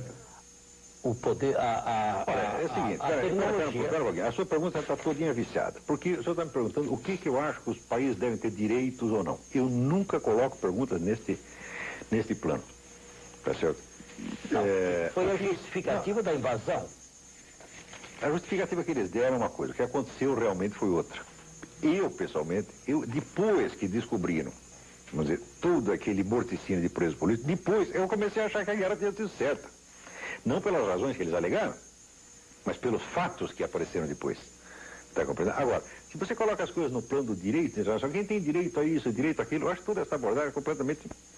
o poder, a, a, Olha, é o seguinte, a, a pera, tecnologia. Pera, pera, a sua pergunta está todinha viciada, porque o senhor está me perguntando o que, que eu acho que os países devem ter direitos ou não. Eu nunca coloco perguntas nesse, nesse plano, tá certo? Não, é, foi a justificativa não. da invasão. A justificativa que eles deram é uma coisa, o que aconteceu realmente foi outra. Eu, pessoalmente, eu, depois que descobriram, vamos dizer, todo aquele morticínio de presos políticos, depois eu comecei a achar que a guerra tinha sido certa. Não pelas razões que eles alegaram, mas pelos fatos que apareceram depois. Está compreendendo? Agora, se você coloca as coisas no plano do direito internacional, quem tem direito a isso, direito a aquilo, eu acho que toda essa abordagem é completamente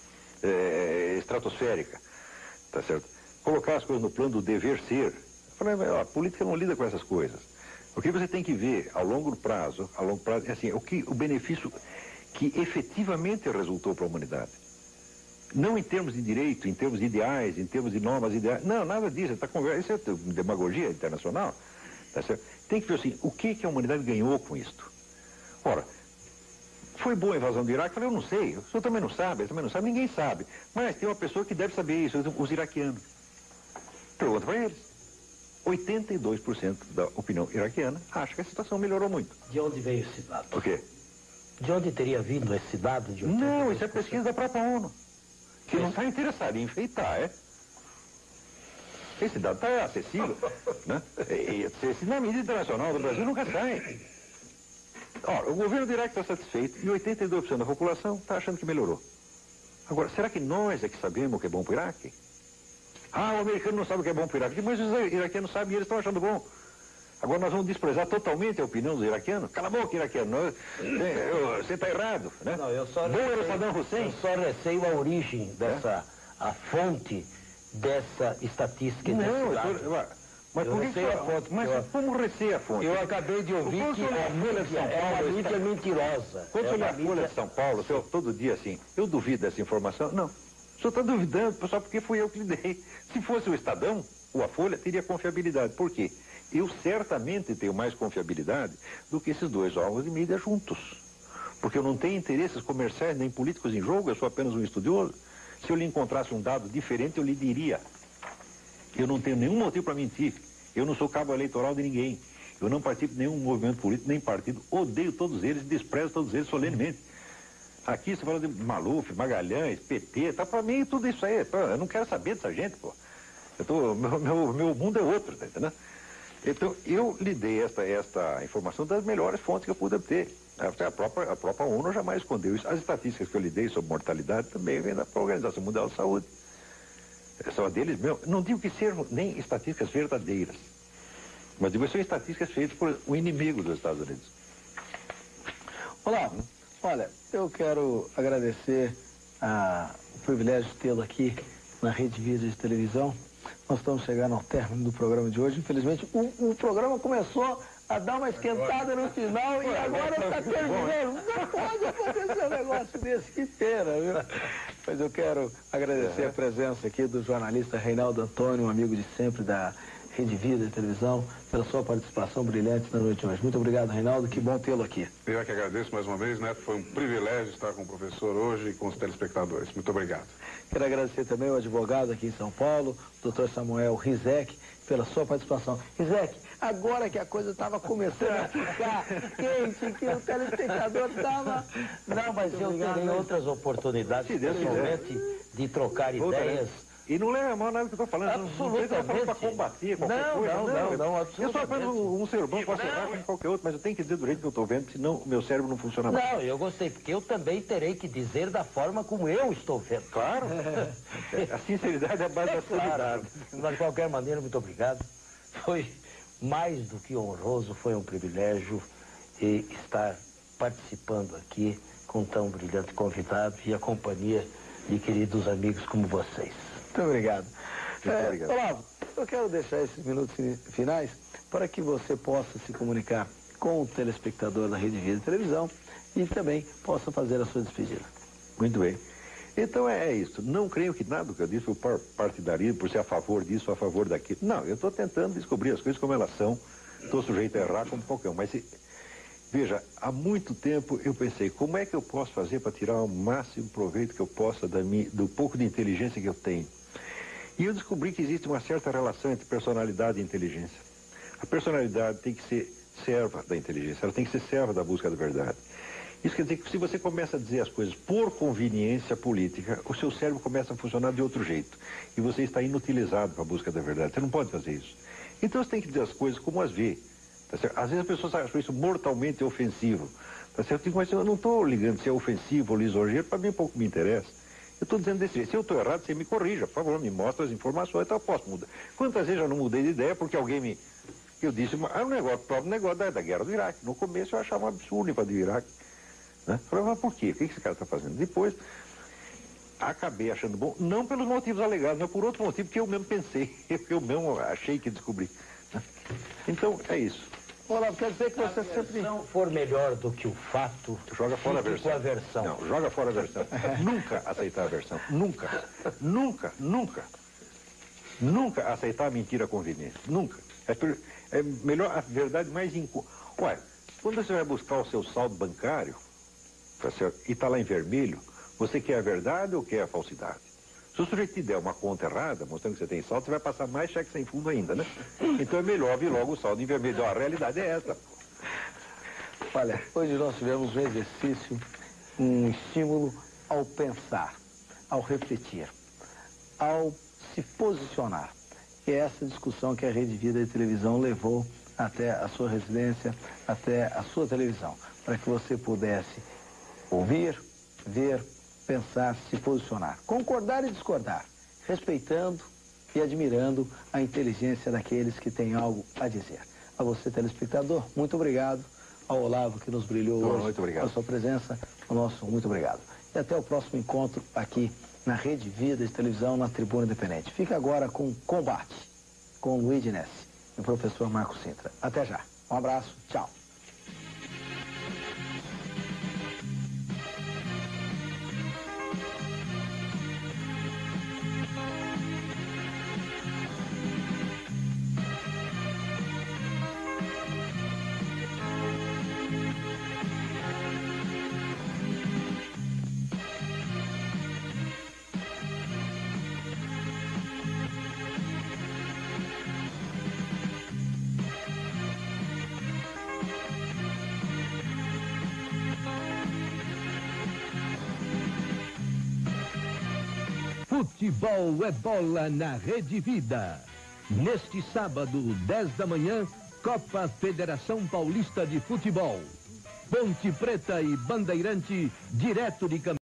é, estratosférica. Tá certo? Colocar as coisas no plano do dever ser. Eu falei, ó, a política não lida com essas coisas. O que você tem que ver ao longo prazo, a longo prazo, é assim, o, que, o benefício que efetivamente resultou para a humanidade. Não em termos de direito, em termos de ideais, em termos de normas ideais. Não, nada disso. Tá conversa, isso é demagogia internacional. Tá certo? Tem que ver assim, o que, que a humanidade ganhou com isto? Ora, foi boa a invasão do Iraque? Eu falei, eu não sei. O senhor também não sabe, ele também não sabe, ninguém sabe. Mas tem uma pessoa que deve saber isso, os iraquianos. Pergunta para eles. oitenta e dois por cento da opinião iraquiana acha que a situação melhorou muito. De onde veio esse dado? O quê? De onde teria vindo esse dado de oitenta e dois por cento? Não, isso é pesquisa da própria ONU. Que não está interessado em enfeitar, é? Esse dado está acessível, né? E, esse na mídia internacional do Brasil nunca sai. Ora, o governo do Iraque está satisfeito e oitenta e dois por cento da população está achando que melhorou. Agora, será que nós é que sabemos o que é bom para o Iraque? Ah, o americano não sabe o que é bom para o Iraque, mas os iraquianos sabem e eles estão achando bom. Agora nós vamos desprezar totalmente a opinião dos iraquianos? Cala a boca, iraquiano. Você está errado, né? Não, eu só bom receio, era Saddam Hussein. Eu só receio a origem dessa, é? a fonte dessa estatística. Não, eu tô, mas eu por que receio que, a fonte? Mas eu, como receia a fonte? Eu acabei de ouvir que a mídia é uma mídia mentirosa. Quando você lê a mídia... Folha de São Paulo, senhor, todo dia assim, eu duvido dessa informação? Não. O senhor está duvidando só porque fui eu que lhe dei. Se fosse o Estadão ou a Folha, teria confiabilidade. Por quê? Eu certamente tenho mais confiabilidade do que esses dois órgãos de mídia juntos. Porque eu não tenho interesses comerciais nem políticos em jogo, eu sou apenas um estudioso. Se eu lhe encontrasse um dado diferente, eu lhe diria. Eu não tenho nenhum motivo para mentir. Eu não sou cabo eleitoral de ninguém. Eu não participo de nenhum movimento político, nem partido. Odeio todos eles, desprezo todos eles solenemente. Aqui você fala de Maluf, Magalhães, P T, tá para mim tudo isso aí. Eu não quero saber dessa gente, pô. Eu tô, meu, meu, meu mundo é outro, tá entendendo? Então, eu lhe dei esta, esta informação das melhores fontes que eu pude obter. A própria, a própria ONU jamais escondeu isso. As estatísticas que eu lhe dei sobre mortalidade também vêm da Organização Mundial de Saúde. São deles mesmo. Não digo que sejam nem estatísticas verdadeiras, mas digo que são estatísticas feitas por um inimigo dos Estados Unidos. Olá, olha, eu quero agradecer a, o privilégio de tê-lo aqui na Rede Vida de Televisão. Nós estamos chegando ao término do programa de hoje. Infelizmente, o, o programa começou a dar uma esquentada no final e agora está terminando. Não pode acontecer um negócio desse, que pena, viu? Mas eu quero agradecer a presença aqui do jornalista Reinaldo Antônio, um amigo de sempre da Rede Vida de Televisão, pela sua participação brilhante na noite de hoje. Muito obrigado, Reinaldo, que bom tê-lo aqui. Eu é que agradeço mais uma vez, Neto. Foi um privilégio estar com o professor hoje e com os telespectadores. Muito obrigado. Quero agradecer também ao advogado aqui em São Paulo, doutor Samuel Rizek, pela sua participação. Rizek, agora que a coisa estava começando a ficar quente, que o telespectador estava... Não, mas eu terei outras oportunidades, pessoalmente, de trocar ideias. E não leva a mão nada que eu estou falando. Absolutamente. Não estou falando para combater qualquer não, coisa. Não, não, não, não, absolutamente. Eu sou apenas um, um ser humano, posso errar como qualquer outro, mas eu tenho que dizer do jeito que eu estou vendo, senão o meu cérebro não funciona mais. Não, eu gostei, porque eu também terei que dizer da forma como eu estou vendo. Claro. A sinceridade é a base é da claro. Mas, de qualquer maneira, muito obrigado. Foi mais do que honroso, foi um privilégio estar participando aqui com tão brilhante convidado e a companhia de queridos amigos como vocês. Muito obrigado. Muito é, obrigado. Olavo, eu quero deixar esses minutos finais para que você possa se comunicar com o telespectador da Rede Vida de Televisão e também possa fazer a sua despedida. Muito bem. Então é, é isso. Não creio que nada do que eu disse foi par partidarismo, por ser a favor disso ou a favor daquilo. Não, eu estou tentando descobrir as coisas como elas são. Estou sujeito a errar como qualquer um. Mas, se, veja, há muito tempo eu pensei, como é que eu posso fazer para tirar o máximo proveito que eu possa da minha, do pouco de inteligência que eu tenho? E eu descobri que existe uma certa relação entre personalidade e inteligência. A personalidade tem que ser serva da inteligência, ela tem que ser serva da busca da verdade. Isso quer dizer que se você começa a dizer as coisas por conveniência política, o seu cérebro começa a funcionar de outro jeito. E você está inutilizado para a busca da verdade. Você não pode fazer isso. Então você tem que dizer as coisas como as vê. Tá certo? Às vezes as pessoas acham isso mortalmente ofensivo. Tá certo? Mas eu não estou ligando se é ofensivo ou lisonjeiro, para mim pouco me interessa. Eu estou dizendo desse jeito. Se eu estou errado, você me corrija, por favor, me mostra as informações, então eu posso mudar. Quantas vezes eu não mudei de ideia porque alguém me... Eu disse, ah, o negócio, o próprio negócio da, da guerra do Iraque. No começo eu achava um absurdo ir para o Iraque. Né? Eu falei, mas por quê? O que esse cara está fazendo? Depois, acabei achando bom, não pelos motivos alegados, mas por outro motivo que eu mesmo pensei, eu mesmo achei que descobri. Né? Então, é isso. Olavo, quer dizer que você Se a sempre... versão for melhor do que o fato, Joga fora a fique versão. com a versão. Não, joga fora a versão. Nunca aceitar a versão. Nunca. Nunca, nunca. Nunca aceitar a mentira conveniente. Nunca. É, per... é melhor a verdade mais inco... Olha, quando você vai buscar o seu saldo bancário, tá certo? E está lá em vermelho, você quer a verdade ou quer a falsidade? Se o sujeito te der uma conta errada, mostrando que você tem saldo, você vai passar mais cheque sem fundo ainda, né? Então é melhor vir logo o saldo em vermelho. A realidade é essa. Olha, hoje nós tivemos um exercício, um estímulo ao pensar, ao refletir, ao se posicionar. E é essa discussão que a Rede Vida de Televisão levou até a sua residência, até a sua televisão, para que você pudesse ouvir, ver, pensar, se posicionar, concordar e discordar, respeitando e admirando a inteligência daqueles que têm algo a dizer. A você, telespectador, muito obrigado. Ao Olavo, que nos brilhou Boa hoje, noite, obrigado. a sua presença, o nosso muito obrigado. E até o próximo encontro aqui na Rede Vida de Televisão, na Tribuna Independente. Fica agora com Combate, com Luiz Ness e o professor Marco Sintra. Até já. Um abraço, tchau. Futebol é bola na Rede Vida. Neste sábado, dez da manhã, Copa Federação Paulista de Futebol. Ponte Preta e Bandeirante, direto de Campinas.